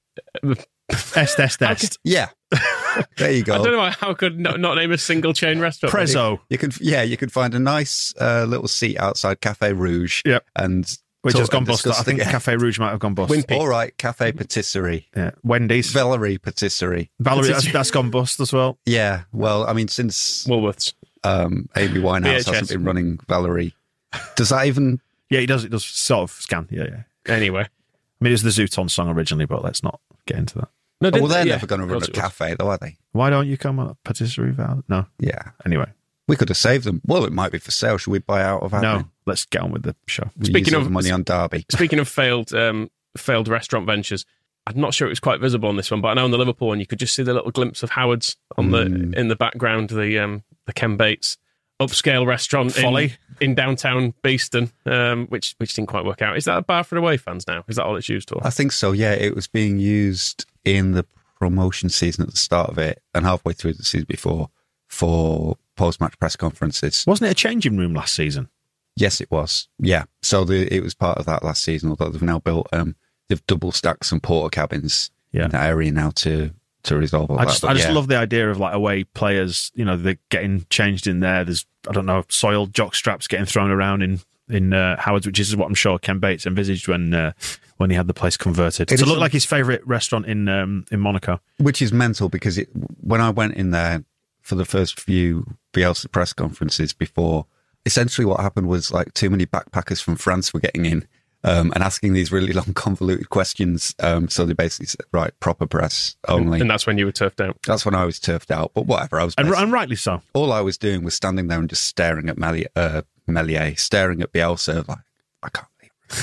Est, est, est. Yeah. There you go. I don't know how I could not, not name a single chain restaurant. Prezzo. You could, yeah, you could find a nice uh, little seat outside Cafe Rouge. Yep. And Which talk has gone and bust. discuss I think the game. Cafe Rouge might have gone bust. Wimpy. All right, Cafe Patisserie, Yeah. Wendy's. Valerie Patisserie. Valerie, that's, that's gone bust as well. Yeah, well, I mean, since Woolworths. um, Amy Winehouse V H S. hasn't been running Valerie, does that even? Yeah, he does. It does sort of scan. Yeah, yeah. Anyway. I mean, it was the Zooton song originally, but let's not get into that. No, Oh, well, didn't- they're yeah, never going to of run course a it was. cafe, though, are they? Why don't you come at Patisserie Val? No. Yeah, Anyway, we could have saved them. Well, it might be for sale. Should we buy out of? no. Let's get on with the show. We Speaking use all of- the money on Derby. Speaking of failed um, failed restaurant ventures, I'm not sure it was quite visible on this one, but I know on the Liverpool one you could just see the little glimpse of Howard's on Mm. the in the background, the um, the Ken Bates upscale restaurant in, Folly. in downtown Beeston, um, which which didn't quite work out. Is that a bar for away fans now? Is that all it's used for? I think so. Yeah, it was being used in the promotion season at the start of it and halfway through the season before for post-match press conferences. Wasn't it a changing room last season? Yes, it was. Yeah, so the, it was part of that last season. Although they've now built, um, they've double stacked some porter cabins Yeah. in that area now to to resolve all I that. just, But I just yeah. love the idea of like away players. You know, they're getting changed in there. There's, I don't know, soiled jock straps getting thrown around in in uh, Howard's, which is what I'm sure Ken Bates envisaged when uh, when he had the place converted It to is look a- like his favourite restaurant in um, in Monaco. Which is mental because it, when I went in there for the first few Bielsa press conferences before, essentially what happened was like too many backpackers from France were getting in um, and asking these really long convoluted questions. Um, so they basically said, right, proper press only. And that's when you were turfed out. That's when I was turfed out. But whatever, I was And, basically- and rightly so. all I was doing was standing there and just staring at Melier, uh, Melier staring at Bielsa like, I can't believe it.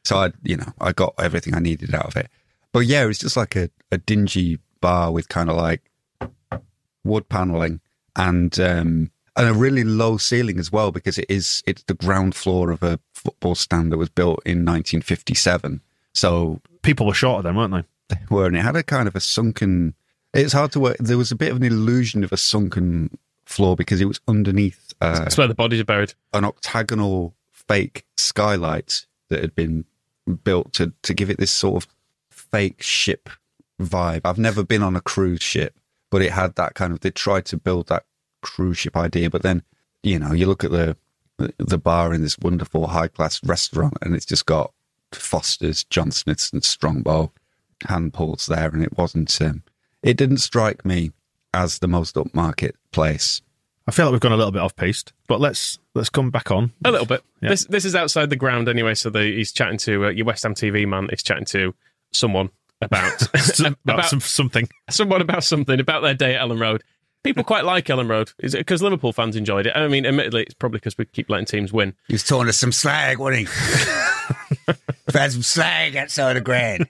So I, you know, I got everything I needed out of it. But yeah, it was just like a, a dingy bar with kind of like wood paneling and um, and a really low ceiling as well, because it is it's the ground floor of a football stand that was built in nineteen fifty-seven. So people were shorter then, weren't they? They were, and it had a kind of a sunken. It's hard to work. There was a bit of an illusion of a sunken floor because it was underneath. Uh, That's where the bodies are buried. An octagonal fake skylight that had been built to to give it this sort of fake ship vibe. I've never been on a cruise ship, but it had that kind of. They tried to build that cruise ship idea, but then you know you look at the the bar in this wonderful high class restaurant, and it's just got Foster's, John Smith's, and Strongbow hand pulls there, and it wasn't. Um, it didn't strike me as the most upmarket place. I feel like we've gone a little bit off piste, but let's let's come back on a little bit. Yeah. This this is outside the ground anyway, so the, he's chatting to uh, your West Ham T V man. He's chatting to someone about about, about some, something, someone about something about their day at Ellen Road. People quite like Ellen Road. Is it because Liverpool fans enjoyed it? I mean, admittedly, it's probably because we keep letting teams win. He was talking to some slag, wasn't he? Had some slag outside the ground.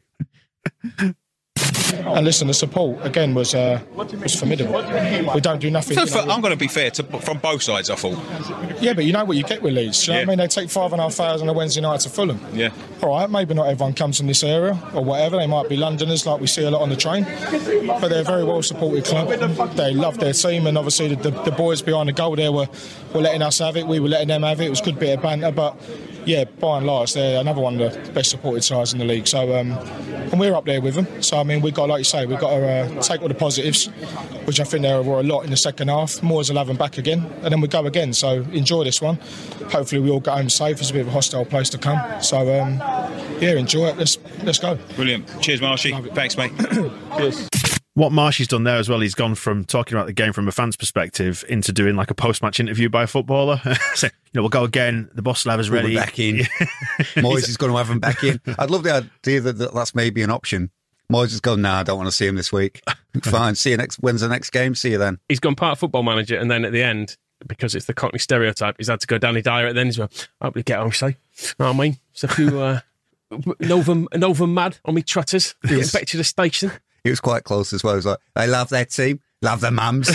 And listen, the support again was uh, was formidable. We don't do nothing. So for, I'm going to be fair to from both sides. I thought. Yeah, but you know what you get with Leeds. Do you know Yeah. what I mean? They take five and a half thousand on a Wednesday night to Fulham. Yeah. All right, maybe not everyone comes from this area or whatever. They might be Londoners, like we see a lot on the train. But they're a very well supported club. They love their team, and obviously the, the, the boys behind the goal there were, were letting us have it. We were letting them have it. It was a good bit of banter, but. Yeah, by and large, they're another one of the best supported sides in the league. So, um, and we're up there with them. So, I mean, we've got, like you say, we've got to uh, take all the positives, which I think there were a lot in the second half. Moores will have them back again, and then we go again. So, enjoy this one. Hopefully, we all get home safe. It's a bit of a hostile place to come. So, um, yeah, enjoy it. Let's let's go. Brilliant. Cheers, Marshy. Thanks, mate. Cheers. What Marshy's done there as well, he's gone from talking about the game from a fan's perspective into doing like a post-match interview by a footballer. So, you know, we'll go again. The boss lever's ready. We'll be back in. Moyes is going to have him back in. I'd love the idea that, that that's maybe an option. Moyes is going, nah, I don't want to see him this week. Fine, see you next. When's the next game? See you then. He's gone part Football Manager, and then at the end, because it's the Cockney stereotype, he's had to go Danny Dyer at the end as well. I hope we get home, say. You know what I mean? It's a few uh, Nova, Nova mad on me trotters. Getting Yes. back to the station. He was quite close as well. He was like, they love their team, love their mums.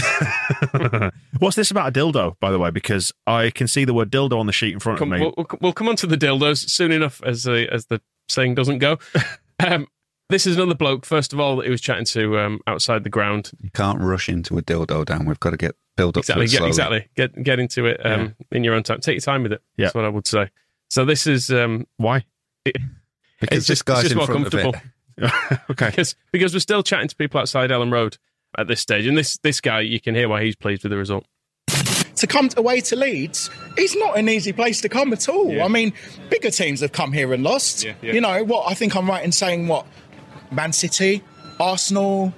What's this about a dildo, by the way? Because I can see the word dildo on the sheet in front Come, of me. we'll, we'll, we'll come on to the dildos soon enough, as the, as the saying doesn't go. Um, this is another bloke, first of all, that he was chatting to um, outside the ground. You can't rush into a dildo down. We've got to get build up Exactly, to it get, slowly. exactly. Get get into it um, in your own time. Take your time with it. Yeah. That's what I would say. So this is um, Why? It, Because it's this just, guy's it's just in more front of it. comfortable. Okay. Because because we're still chatting to people outside Ellen Road at this stage, and this this guy, you can hear why he's pleased with the result. To come away to Leeds, it's not an easy place to come at all. Yeah. I mean, bigger teams have come here and lost. Yeah, yeah. You know what? I think I'm right in saying what Man City, Arsenal.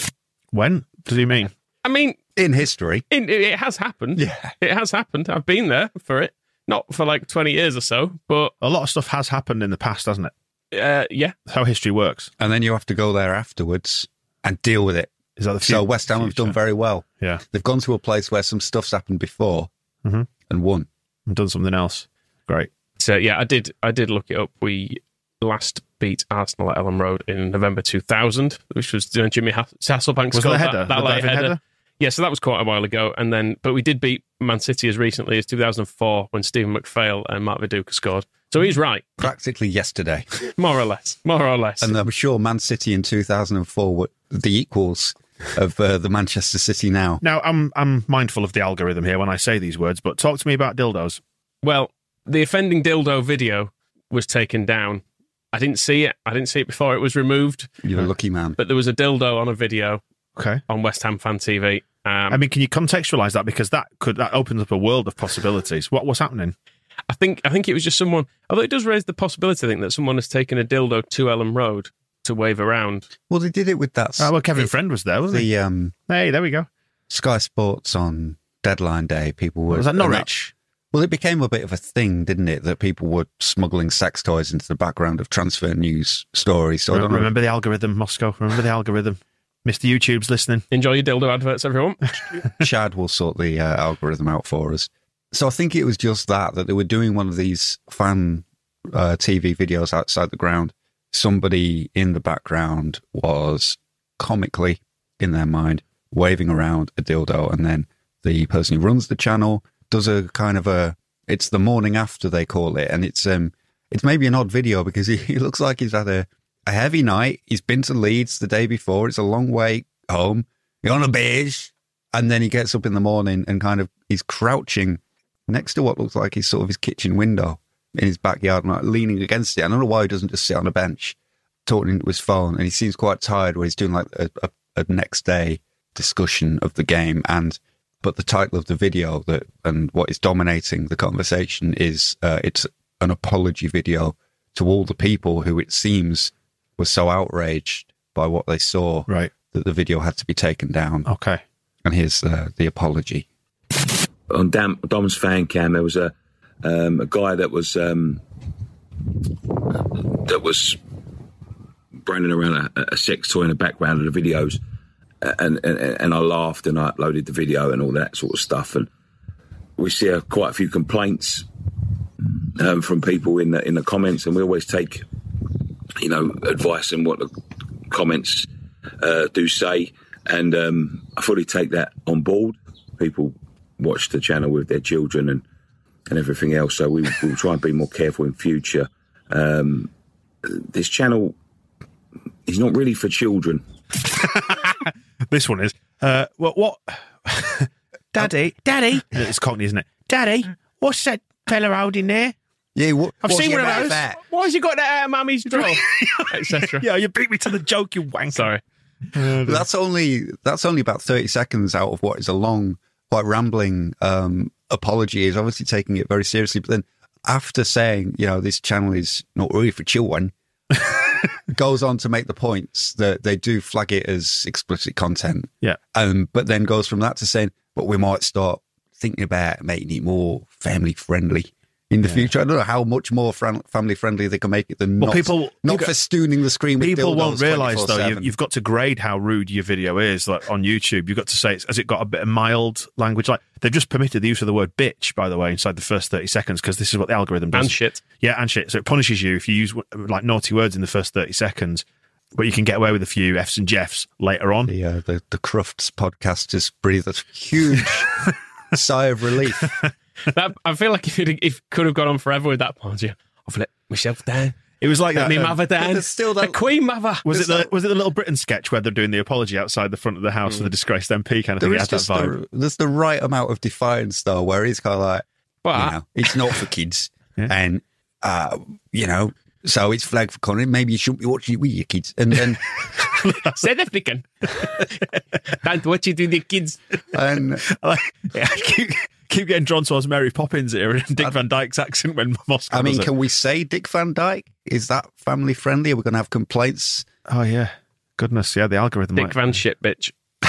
When? Does he mean? I mean, In history. it, it has happened. Yeah. It has happened. I've been there for it. Not for like twenty years or so, but A lot of stuff has happened in the past, hasn't it? uh, yeah. That's how history works. And then you have to go there afterwards and deal with it. Is that the So fu- West Ham have future? done very well. Yeah. They've gone to a place where some stuff's happened before Mhm. and won. And done something else. Great. So yeah, I did. I did look it up. We last beat Arsenal at Ellen Road in November two thousand, which was you know, Jimmy Hass- Hasselbank Was it scored the header? that, that The late diving header. header? Yeah, so that was quite a while ago. And then, but we did beat Man City as recently as two thousand four when Stephen McPhail and Mark Viduka scored. So he's right, Practically yesterday. more or less, more or less. And I'm sure Man City in two thousand four were the equals of uh, the Manchester City now. Now, I'm I'm mindful of the algorithm here when I say these words, but talk to me about dildos. Well, the offending dildo video was taken down. I didn't see it. I didn't see it before it was removed. You're a lucky man. But there was a dildo on a video Okay. on West Ham Fan T V. Um, I mean, can you contextualise that? Because that could that opens up a world of possibilities. What what's happening? I think I think it was just someone. Although it does raise the possibility, I think, that someone has taken a dildo to Ellen Road to wave around. Well, they did it with that. Oh, well, Kevin it- Friend was there, wasn't he? The um, Hey, there we go. Sky Sports on deadline day, people were. Was that and Norwich? Well, it became a bit of a thing, didn't it? That people were smuggling sex toys into the background of transfer news stories. So I don't know. Remember the algorithm, Moscow. Remember the algorithm. Mister YouTube's listening. Enjoy your dildo adverts, everyone. Shad will sort the uh, algorithm out for us. So I think it was just that, that they were doing one of these fan uh, T V videos outside the ground. Somebody in the background was comically, in their mind, waving around a dildo, and then the person who runs the channel does a kind of a, it's the morning after, they call it, and it's um it's maybe an odd video because he, he looks like he's had a, a heavy night. He's been to Leeds the day before. It's a long way home. He's on a beige, and then he gets up in the morning and kind of, he's crouching next to what looks like his sort of his kitchen window in his backyard, like leaning against it. I don't know why he doesn't just sit on a bench talking into his phone, and he seems quite tired where he's doing like a, a, a next day discussion of the game. And but the title of the video that and what is dominating the conversation is uh, it's an apology video to all the people who it seems were so outraged by what they saw, right, that the video had to be taken down. Okay, and here's uh, the apology. On Dom, Dom's fan cam, there was a um, a guy that was um, that was branding around a, a sex toy in the background of the videos, and, and and I laughed and I uploaded the video and all that sort of stuff. And we see uh, quite a few complaints um, from people in the in the comments, and we always take, you know, advice on what the comments uh, do say, and um, I fully take that on board. People watch the channel with their children and, and everything else, so we will try and be more careful in future. Um, this channel is not really for children. This one is. Uh, what? What? Daddy, Daddy. It's Cockney, isn't it? Daddy, what's that fella holding there? Yeah, what, I've seen one of those. Why has he got that out of Mummy's drawer? et cetera. Yeah, you beat me to the joke, you wank. Sorry. But that's only that's only about thirty seconds out of what is a long, quite rambling um, apology. He's obviously taking it very seriously. But then after saying, you know, this channel is not really for children, goes on to make the points that they do flag it as explicit content. Yeah. Um, but then goes from that to saying, but we might start thinking about making it more family friendly in the yeah. future. I don't know how much more fran- family friendly they can make it than well, not, people, not people, festooning the screen with people dildos won't realise, though, twenty-four seven. you've, you've got to grade how rude your video is. Like on YouTube, you've got to say, it's, has it got a bit of mild language? Like they've just permitted the use of the word bitch, by the way, inside the first thirty seconds, because this is what the algorithm does. And shit. Yeah, and shit. So it punishes you if you use like naughty words in the first thirty seconds, but you can get away with a few F's and Jeffs later on. The, uh, the, the Crufts podcast just breathed a huge sigh of relief. That, I feel like if it if could have gone on forever with that part, yeah, I've let myself down. It was like that. Me um, mother down. Still that, the Queen mother. Was it the that, was it the Little Britain sketch where they're doing the apology outside the front of the house mm. for the disgraced M P kind of thing? There It is had just that vibe. the, there's the right amount of defiance though, where he's kind of like, but, you know, it's not for kids, yeah. and uh, you know, so it's flagged for content. Maybe you shouldn't be watching it with your kids, and then. Said African. Don't watch it with the kids. And like, yeah, I keep, keep getting drawn towards Mary Poppins here and Dick Van Dyke's accent when Moscow. I mean, does can it. we say Dick Van Dyke? Is that family friendly? Are we going to have complaints? Oh yeah, goodness, yeah, the algorithm. Dick might... Van shit bitch.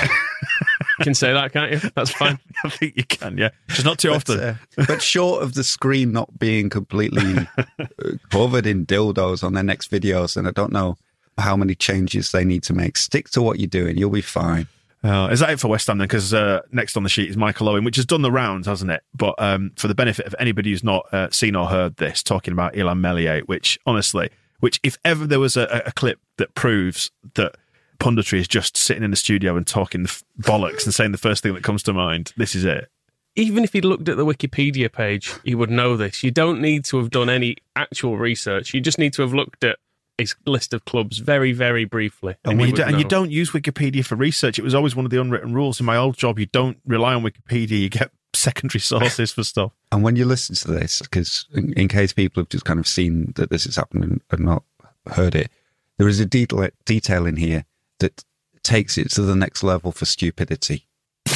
You can say that, can't you? That's fine. I think you can, yeah. Just not too but, often. Uh, but short of the screen not being completely covered in dildos on their next videos, and I don't know how many changes they need to make. Stick to what you're doing. You'll be fine. Uh, is that it for West Ham then? Because uh, next on the sheet is Michael Owen, which has done the rounds, hasn't it? But um, for the benefit of anybody who's not uh, seen or heard this, talking about Illan Meslier, which honestly, which if ever there was a, a clip that proves that punditry is just sitting in the studio and talking the f- bollocks and saying the first thing that comes to mind, this is it. Even if he'd looked at the Wikipedia page, he would know this. You don't need to have done any actual research. You just need to have looked at his list of clubs very, very briefly. And, and, you, do, and you don't use Wikipedia for research. It was always one of the unwritten rules in my old job. You don't rely on Wikipedia. You get secondary sources for stuff. And when you listen to this, because in, in case people have just kind of seen that this is happening and not heard it, there is a detail, detail in here that takes it to the next level for stupidity.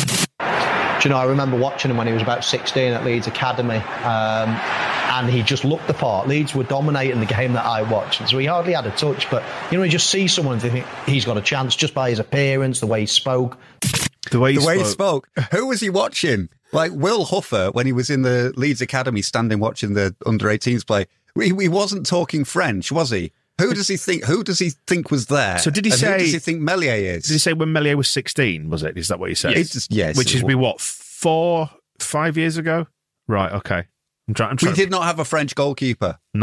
Do you know, I remember watching him when he was about sixteen at Leeds Academy, um, and he just looked the part. Leeds were dominating the game that I watched, so he hardly had a touch. But, you know, you just see someone and think he's got a chance just by his appearance, the way he spoke. The way he, the spoke. way he spoke. Who was he watching? Like Will Huffer, when he was in the Leeds Academy standing watching the under eighteens play, he, he wasn't talking French, was he? Who does he think? Who does he think was there? So did he and say? Who does he think Meslier is? Did he say when Meslier was sixteen? Was it? Is that what he said? Yes. Just, yes. Which is be what four, five years ago? Right. Okay. I'm trying. I'm trying we did not have a French goalkeeper. No.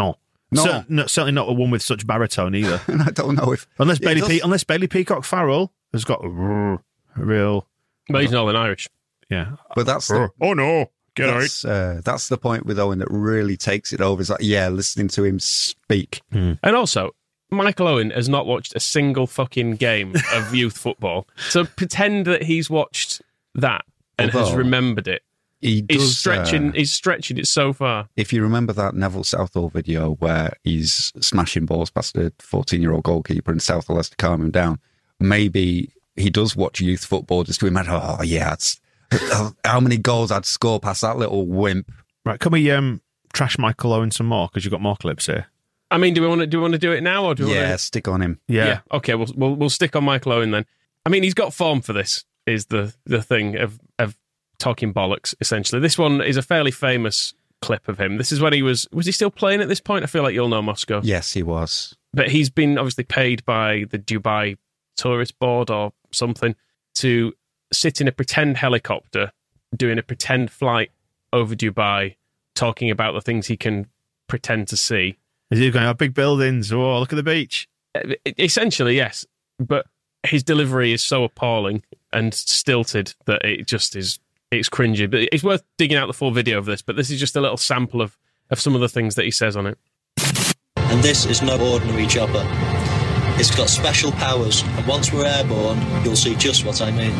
No. Cer- no, certainly not a one with such baritone either. And I don't know if unless Bailey does... Pe- unless Bailey Peacock Farrell has got a real. Well, he's Northern Irish. Yeah, but that's the, oh no, get that's, out. Uh, that's the point with Owen that really takes it over. It's like, yeah, listening to him speak, mm. and also. Michael Owen has not watched a single fucking game of youth football. So pretend that he's watched that and Although, has remembered it. He does, he's stretching. Uh, he's stretching it so far. If you remember that Neville Southall video where he's smashing balls past a fourteen-year-old goalkeeper and Southall has to calm him down, maybe he does watch youth football just to imagine. Oh yeah, it's, how many goals I'd score past that little wimp. Right? Can we um, trash Michael Owen some more because you've got more clips here? I mean, do we want to do we want to do it now or do we yeah, want to... stick on him? Yeah. yeah. Okay, we'll, we'll we'll stick on Michael Owen then. I mean, he's got form for this. Is the the thing of of talking bollocks essentially. This one is a fairly famous clip of him. This is when he was was he still playing at this point? I feel like you'll know Moscow. Yes, he was. But he's been obviously paid by the Dubai Tourist Board or something to sit in a pretend helicopter, doing a pretend flight over Dubai, talking about the things he can pretend to see. Is he going, oh, big buildings? Oh, look at the beach. Essentially, yes. But his delivery is so appalling and stilted that it just is, it's cringy. But it's worth digging out the full video of this. But this is just a little sample of, of some of the things that he says on it. And this is no ordinary chopper. It's got special powers. And once we're airborne, you'll see just what I mean.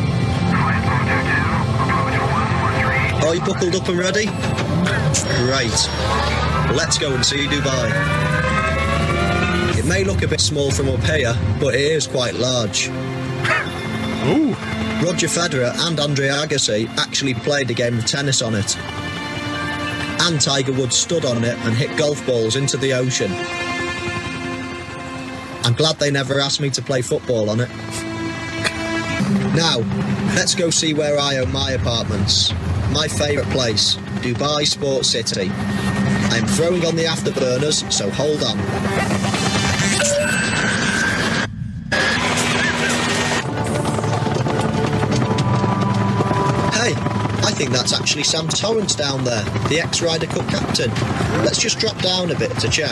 Are you buckled up and ready? Great. Let's go and see Dubai. It may look a bit small from up here, but it is quite large. Ooh. Roger Federer and Andre Agassi actually played a game of tennis on it. And Tiger Woods stood on it and hit golf balls into the ocean. I'm glad they never asked me to play football on it. Now, let's go see where I own my apartments. My favourite place, Dubai Sports City. I'm throwing on the afterburners, so hold on. Hey, I think that's actually Sam Torrance down there, the ex-Ryder Cup captain. Let's just drop down a bit to check.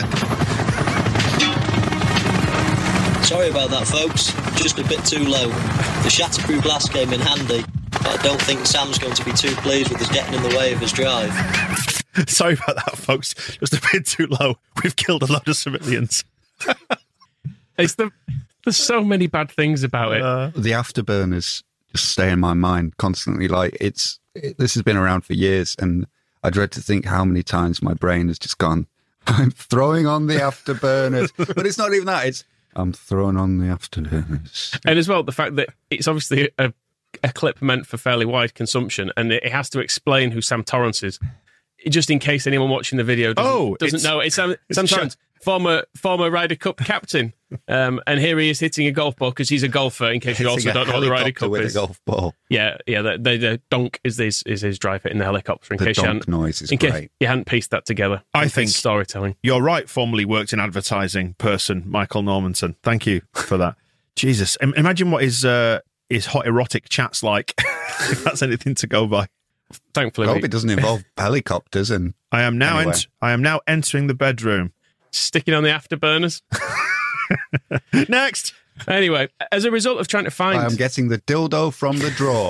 Sorry about that, folks. Just a bit too low. The shatterproof glass came in handy, but I don't think Sam's going to be too pleased with us getting in the way of his drive. Sorry about that, folks. Just a bit too low. We've killed a lot of civilians. It's the there's so many bad things about it. Uh, the afterburners just stay in my mind constantly. Like it's it, this has been around for years, and I dread to think how many times my brain has just gone, I'm throwing on the afterburners. But it's not even that. It's I'm throwing on the afterburners. And as well, the fact that it's obviously a, a clip meant for fairly wide consumption, and it has to explain who Sam Torrance is. Just in case anyone watching the video doesn't, oh, doesn't it's, know, it's Sam, it's Sam Ch- Torrance, former former Ryder Cup captain, um, and here he is hitting a golf ball because he's a golfer. In case you also don't know what the Ryder Cup with is, a golf ball. Yeah, yeah. The, the, the donk is his is his drive hitting the helicopter. In the case donk you hadn't, noise is in great. case you hadn't pieced that together. I think storytelling. You're right. Formerly worked in advertising person, Michael Normanson. Thank you for that. Jesus, imagine what his uh, his hot erotic chat's like. If that's anything to go by. Thankfully, I hope it doesn't involve helicopters. And I am now anyway. ent- I am now entering the bedroom, sticking on the afterburners. Next. Anyway, as a result of trying to find, I am getting the dildo from the drawer.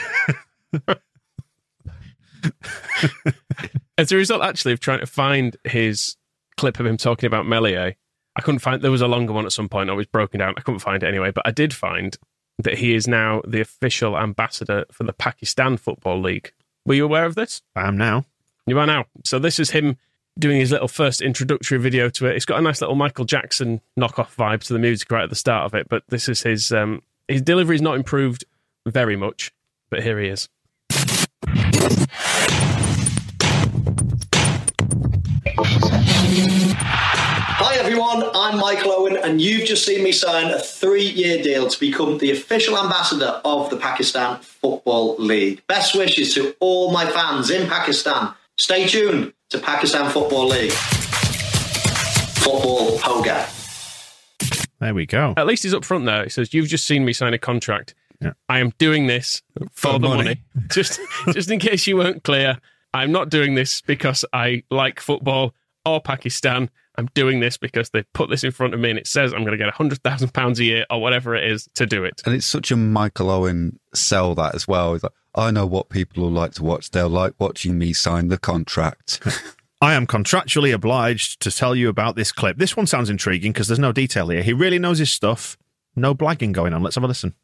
As a result, actually, of trying to find his clip of him talking about Melier, I couldn't find. There was a longer one at some point. I was broken down. I couldn't find it anyway, but I did find that he is now the official ambassador for the Pakistan Football League. Were you aware of this? I am now. You are now. So this is him doing his little first introductory video to it. It's got a nice little Michael Jackson knockoff vibe to the music right at the start of it, but this is his um, his delivery's not improved very much, but here he is. Hi everyone, I'm Michael Owen and you've just seen me sign a three-year deal to become the official ambassador of the Pakistan Football League. Best wishes to all my fans in Pakistan. Stay tuned to Pakistan Football League. Football Hoga. There we go. At least he's up front there. He says, you've just seen me sign a contract. Yeah. I am doing this for, For the money. money. just, just in case you weren't clear, I'm not doing this because I like football or Pakistan. I'm doing this because they put this in front of me and it says I'm going to get one hundred thousand pounds a year or whatever it is to do it. And it's such a Michael Owen sell that as well. He's like, I know what people will like to watch. They'll like watching me sign the contract. I am contractually obliged to tell you about this clip. This one sounds intriguing because there's no detail here. He really knows his stuff. No blagging going on. Let's have a listen.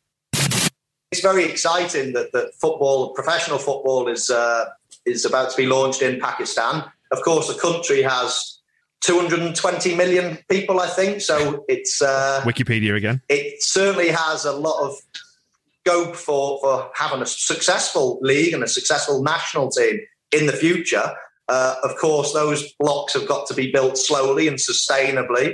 It's very exciting that, that football, professional football, is uh, is about to be launched in Pakistan. Of course, the country has two hundred twenty million people, I think. So it's uh, Wikipedia again. It certainly has a lot of scope for, for having a successful league and a successful national team in the future. Uh, of course, those blocks have got to be built slowly and sustainably.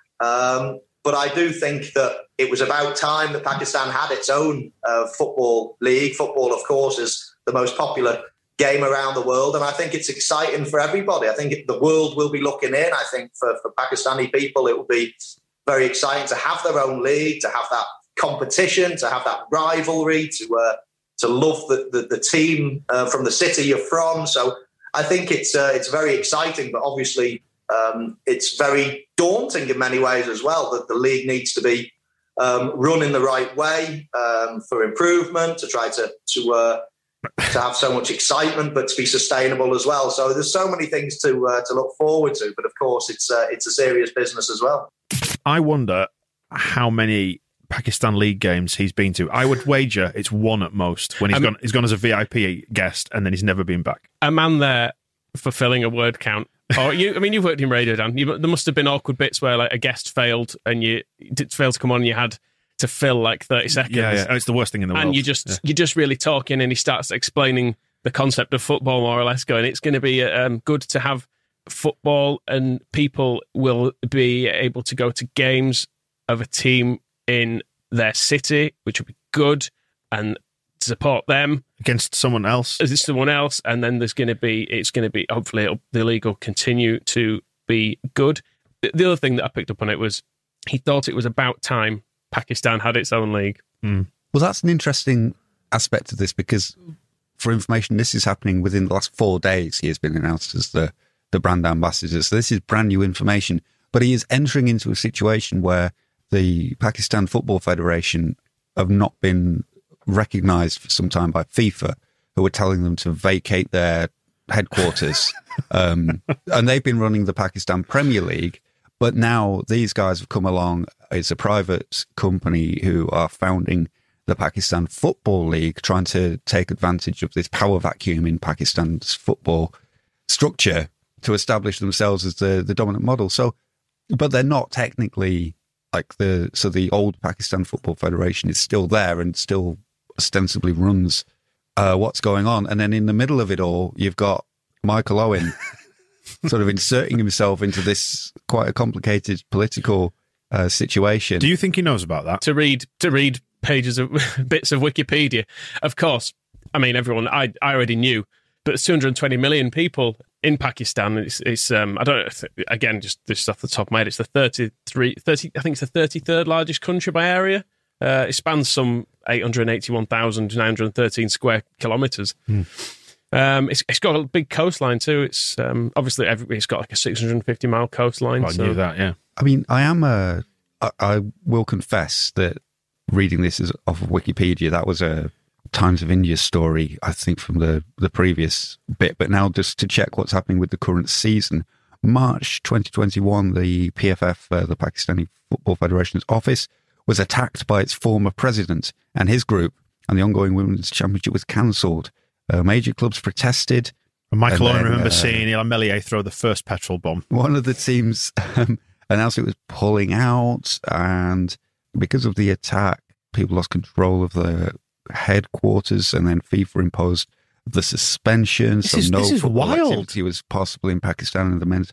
Um, but I do think that it was about time that Pakistan had its own uh, football league. Football, of course, is the most popular game around the world. And I think it's exciting for everybody. I think it, the world will be looking in. I think for, for Pakistani people, it will be very exciting to have their own league, to have that competition, to have that rivalry, to uh, to love the, the, the team uh, from the city you're from. So I think it's uh, it's very exciting, but obviously um, it's very daunting in many ways as well, that the league needs to be um, run in the right way um, for improvement, to try to to uh, to have so much excitement, but to be sustainable as well. So there's so many things to uh, to look forward to, but of course it's uh, it's a serious business as well. I wonder how many Pakistan League games he's been to. I would wager it's one at most when he's um, gone he's gone as a V I P guest and then he's never been back. A man there fulfilling a word count. Or you, I mean, you've worked in radio, Dan. You, there must have been awkward bits where like a guest failed and you did fail to come on and you had to fill like thirty seconds. Yeah, yeah. It's the worst thing in the world. And you just yeah. you're just really talking and he starts explaining the concept of football more or less, going, it's going to be um, good to have football and people will be able to go to games of a team in their city, which will be good, and support them against someone else. Against someone else, and then there's going to be, it's going to be, hopefully it'll, the league will continue to be good. The, the other thing that I picked up on it was he thought it was about time Pakistan had its own league. Mm. Well, that's an interesting aspect of this because, for information, this is happening within the last four days. He has been announced as the, the brand ambassador. So this is brand new information, but he is entering into a situation where the Pakistan Football Federation have not been recognised for some time by FIFA, who are telling them to vacate their headquarters. um, and they've been running the Pakistan Premier League, but now these guys have come along. It's a private company who are founding the Pakistan Football League, trying to take advantage of this power vacuum in Pakistan's football structure to establish themselves as the, the dominant model. So, but they're not technically like the, so the old Pakistan Football Federation is still there and still ostensibly runs uh, what's going on. And then in the middle of it all, you've got Michael Owen sort of inserting himself into this quite a complicated political uh, situation. Do you think he knows about that? To read, to read pages of bits of Wikipedia, of course. I mean, everyone, I, I already knew, but there's two hundred twenty million people in Pakistan. It's, it's um, I don't, again, just, just off the top of my head, it's the thirty-three, thirty, I think it's the thirty-third largest country by area. Uh, it spans some eight hundred eighty-one thousand nine hundred thirteen square kilometres. Mm. Um, it's, it's got a big coastline too. It's um, obviously every, it's got like a six hundred fifty mile coastline. I so. knew that, yeah. I mean, I am a, I, I will confess that reading this is off of Wikipedia, that was a Times of India story, I think, from the, the previous bit. But now just to check what's happening with the current season. March twenty twenty-one, the P F F, uh, the Pakistani Football Federation's office, was attacked by its former president and his group, and the ongoing Women's Championship was cancelled. Uh, major clubs protested. And Michael Owen, then, remember uh, seeing Ilan Melier throw the first petrol bomb. One of the teams um, announced it was pulling out, and because of the attack, people lost control of the headquarters, and then FIFA imposed the suspension. This so is, no this is football wild. activity was possible in Pakistan, and the men's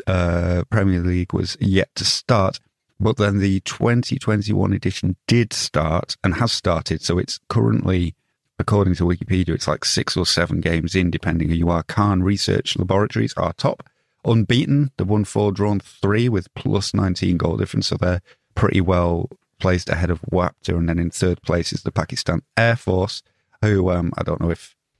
uh, Premier League was yet to start. But then the twenty twenty-one edition did start and has started. So it's currently, according to Wikipedia, it's like six or seven games in, depending who you are. Khan Research Laboratories are top. Unbeaten. They've won four, drawn three with plus nineteen goal difference. So they're pretty well placed ahead of W A P T A. And then in third place is the Pakistan Air Force, who um, I don't know if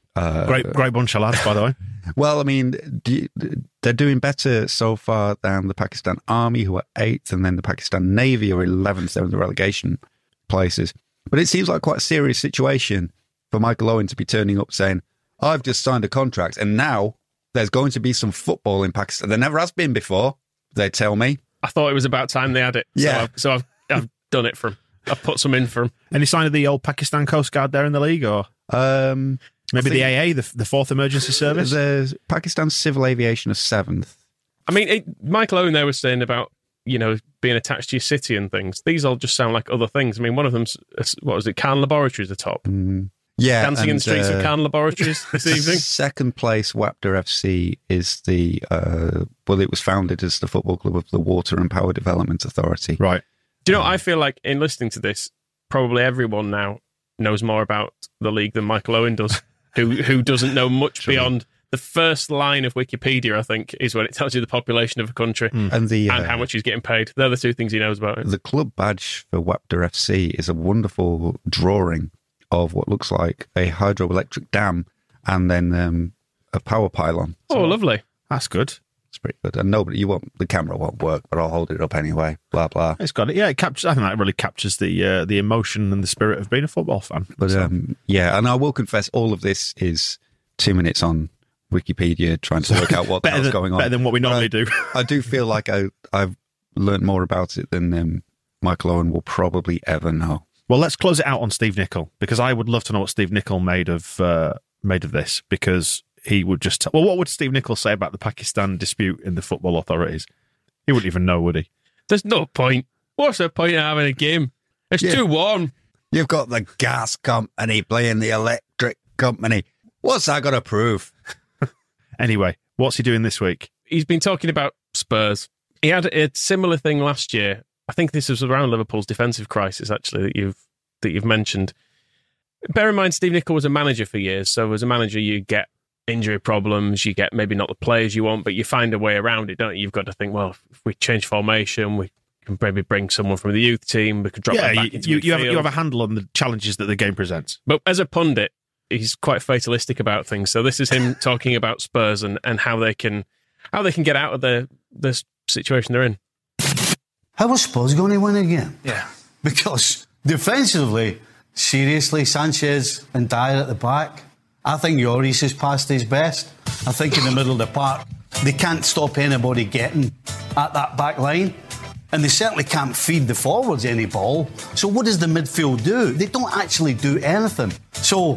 Uh, great, great bunch of lads, by the way. Well, I mean, do you, they're doing better so far than the Pakistan Army, who are eighth, and then the Pakistan Navy are eleventh. They're in the relegation places. But it seems like quite a serious situation for Michael Owen to be turning up saying, I've just signed a contract, and now there's going to be some football in Pakistan. There never has been before, they tell me. I thought it was about time they had it. Yeah. So I've, so I've, I've done it for him. I've put some in for him. Any sign of the old Pakistan Coast Guard there in the league? Or um, maybe the A A, the, the Fourth Emergency Service? There's Pakistan Civil Aviation is seventh. I mean, it, Michael Owen there was saying about, you know, being attached to your city and things. These all just sound like other things. I mean, one of them's, what was it, Khan Laboratories at the top? Mm. Yeah, Dancing and, in the streets uh, of Khan Laboratories this evening. Second place, Wapder F C is the, uh, well, it was founded as the football club of the Water and Power Development Authority. Right. Do you know, I feel like in listening to this, probably everyone now knows more about the league than Michael Owen does, who who doesn't know much True. beyond the first line of Wikipedia, I think, is when it tells you the population of a country mm. and, the, and uh, how much he's getting paid. They're the two things he knows about it. The club badge for Wapder F C is a wonderful drawing of what looks like a hydroelectric dam and then um, a power pylon. Oh, so, lovely. That's good. It's pretty good. And nobody, you won't, the camera won't work, but I'll hold it up anyway. Blah, blah. It's got it. Yeah, it captures, I think that really captures the uh, the emotion and the spirit of being a football fan. But so. um, yeah, and I will confess, all of this is two minutes on Wikipedia trying to work out what the hell's than, going on. Better than what we normally but do. I, I do feel like I, I've learned more about it than um, Michael Owen will probably ever know. Well, let's close it out on Steve Nicol, because I would love to know what Steve Nicol made of uh, made of this, because he would just... T- well, what would Steve Nicol say about the Pakistan dispute in the football authorities? He wouldn't even know, would he? There's no point. What's the point of having a game? It's yeah. too warm. You've got the gas company playing the electric company. What's that got to prove? Anyway, what's he doing this week? He's been talking about Spurs. He had a similar thing last year. I think this was around Liverpool's defensive crisis, actually, that you've that you've mentioned. Bear in mind, Steve Nicol was a manager for years. So as a manager, you get injury problems, you get maybe not the players you want, but you find a way around it, don't you? You've got to think, well, if we change formation, we can maybe bring someone from the youth team, we could drop yeah, them back you, into you, midfield. you, have, you have a handle on the challenges that the game presents. But as a pundit, he's quite fatalistic about things. So this is him talking about Spurs and, and how they can how they can get out of the, the situation they're in. How are Spurs going to win again? Yeah. Because defensively, seriously, Sanchez and Dyer at the back, I think Lloris is past his best. I think in the middle of the park, they can't stop anybody getting at that back line. And they certainly can't feed the forwards any ball. So what does the midfield do? They don't actually do anything. So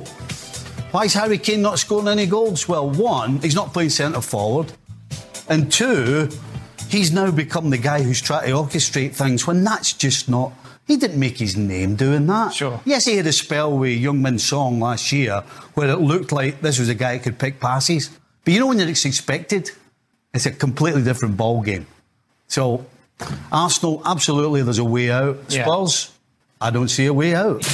why is Harry Kane not scoring any goals? Well, one, he's not playing centre forward. And two, he's now become the guy who's trying to orchestrate things when that's just not... He didn't make his name doing that. Sure. Yes, he had a spell with Youngmin Song last year where it looked like this was a guy who could pick passes. But you know when it's expected, it's a completely different ball game. So, Arsenal, absolutely, there's a way out. Yeah. Spurs, I don't see a way out.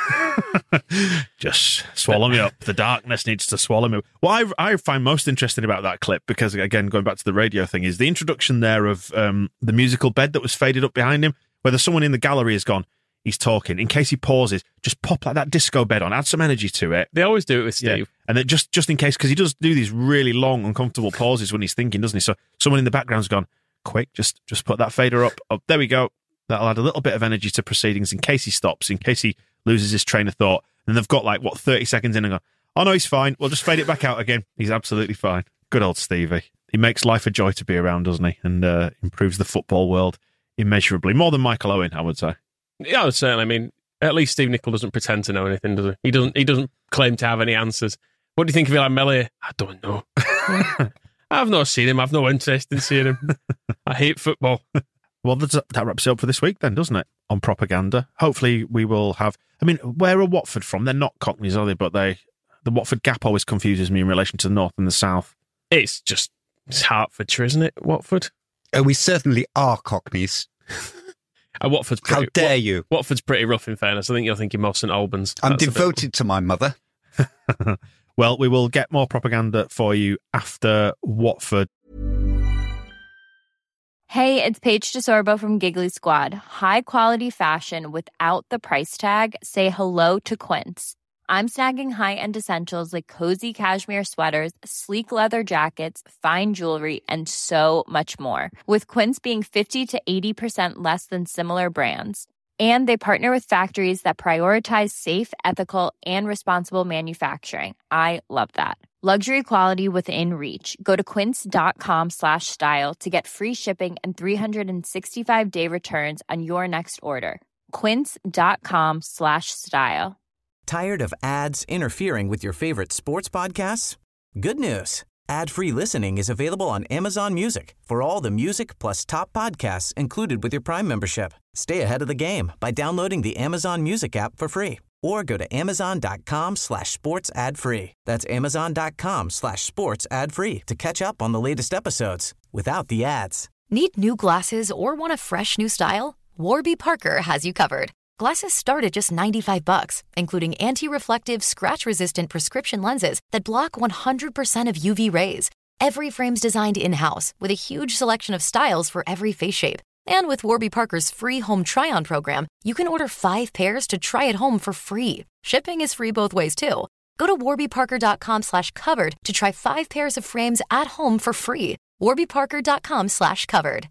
Just swallow me up. The darkness needs to swallow me up. What I, I find most interesting about that clip, because, again, going back to the radio thing, is the introduction there of um, the musical bed that was faded up behind him, whether someone in the gallery has gone, he's talking. In case he pauses, just pop like that disco bed on, add some energy to it. They always do it with Steve. Yeah. And then just, just in case, because he does do these really long, uncomfortable pauses when he's thinking, doesn't he? So someone in the background's gone, quick, just just put that fader up. Oh, there we go. That'll add a little bit of energy to proceedings in case he stops, in case he loses his train of thought. And they've got like, what, thirty seconds in and go, oh no, he's fine. We'll just fade it back out again. He's absolutely fine. Good old Stevie. He makes life a joy to be around, doesn't he? And uh, improves the football world immeasurably. More than Michael Owen, I would say. Yeah, I would certainly. I mean, at least Steve Nicol doesn't pretend to know anything, does he? He doesn't He doesn't claim to have any answers. What do you think of Eli Mellier? I don't know. I've not seen him. I've no interest in seeing him. I hate football. Well, that's, that wraps it up for this week then, doesn't it? On propaganda. Hopefully we will have... I mean, where are Watford from? They're not Cockneys, are they? But they... The Watford gap always confuses me in relation to the north and the south. It's just... It's Hertfordshire, isn't it, Watford? Uh, we certainly are Cockneys. Uh, Watford's pretty, How dare Wat- you? Watford's pretty rough, in fairness. I think you're thinking more St Albans. I'm That's devoted to my mother. Well, we will get more propaganda for you after Watford. Hey, it's Paige DeSorbo from Giggly Squad. High quality fashion without the price tag. Say hello to Quince. I'm snagging high-end essentials like cozy cashmere sweaters, sleek leather jackets, fine jewelry, and so much more. With Quince being fifty to eighty percent less than similar brands. And they partner with factories that prioritize safe, ethical, and responsible manufacturing. I love that. Luxury quality within reach. Go to quince.com slash style to get free shipping and three sixty-five day returns on your next order. Quince.com slash style. Tired of ads interfering with your favorite sports podcasts? Good news. Ad-free listening is available on Amazon Music for all the music plus top podcasts included with your Prime membership. Stay ahead of the game by downloading the Amazon Music app for free or go to amazon.com slash sports ad free. That's amazon.com slash sports ad free to catch up on the latest episodes without the ads. Need new glasses or want a fresh new style? Warby Parker has you covered. Glasses start at just ninety-five bucks, including anti-reflective, scratch-resistant prescription lenses that block one hundred percent of U V rays. Every frame's designed in-house with a huge selection of styles for every face shape. And with Warby Parker's free home try-on program, you can order five pairs to try at home for free. Shipping is free both ways, too. Go to warbyparker.com slash covered to try five pairs of frames at home for free. warbyparker.com slash covered.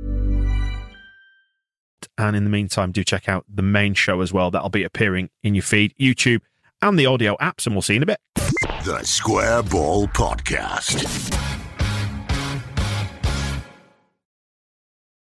And in the meantime, do check out the main show as well. That'll be appearing in your feed, YouTube, and the audio apps, and we'll see you in a bit. The Square Ball Podcast.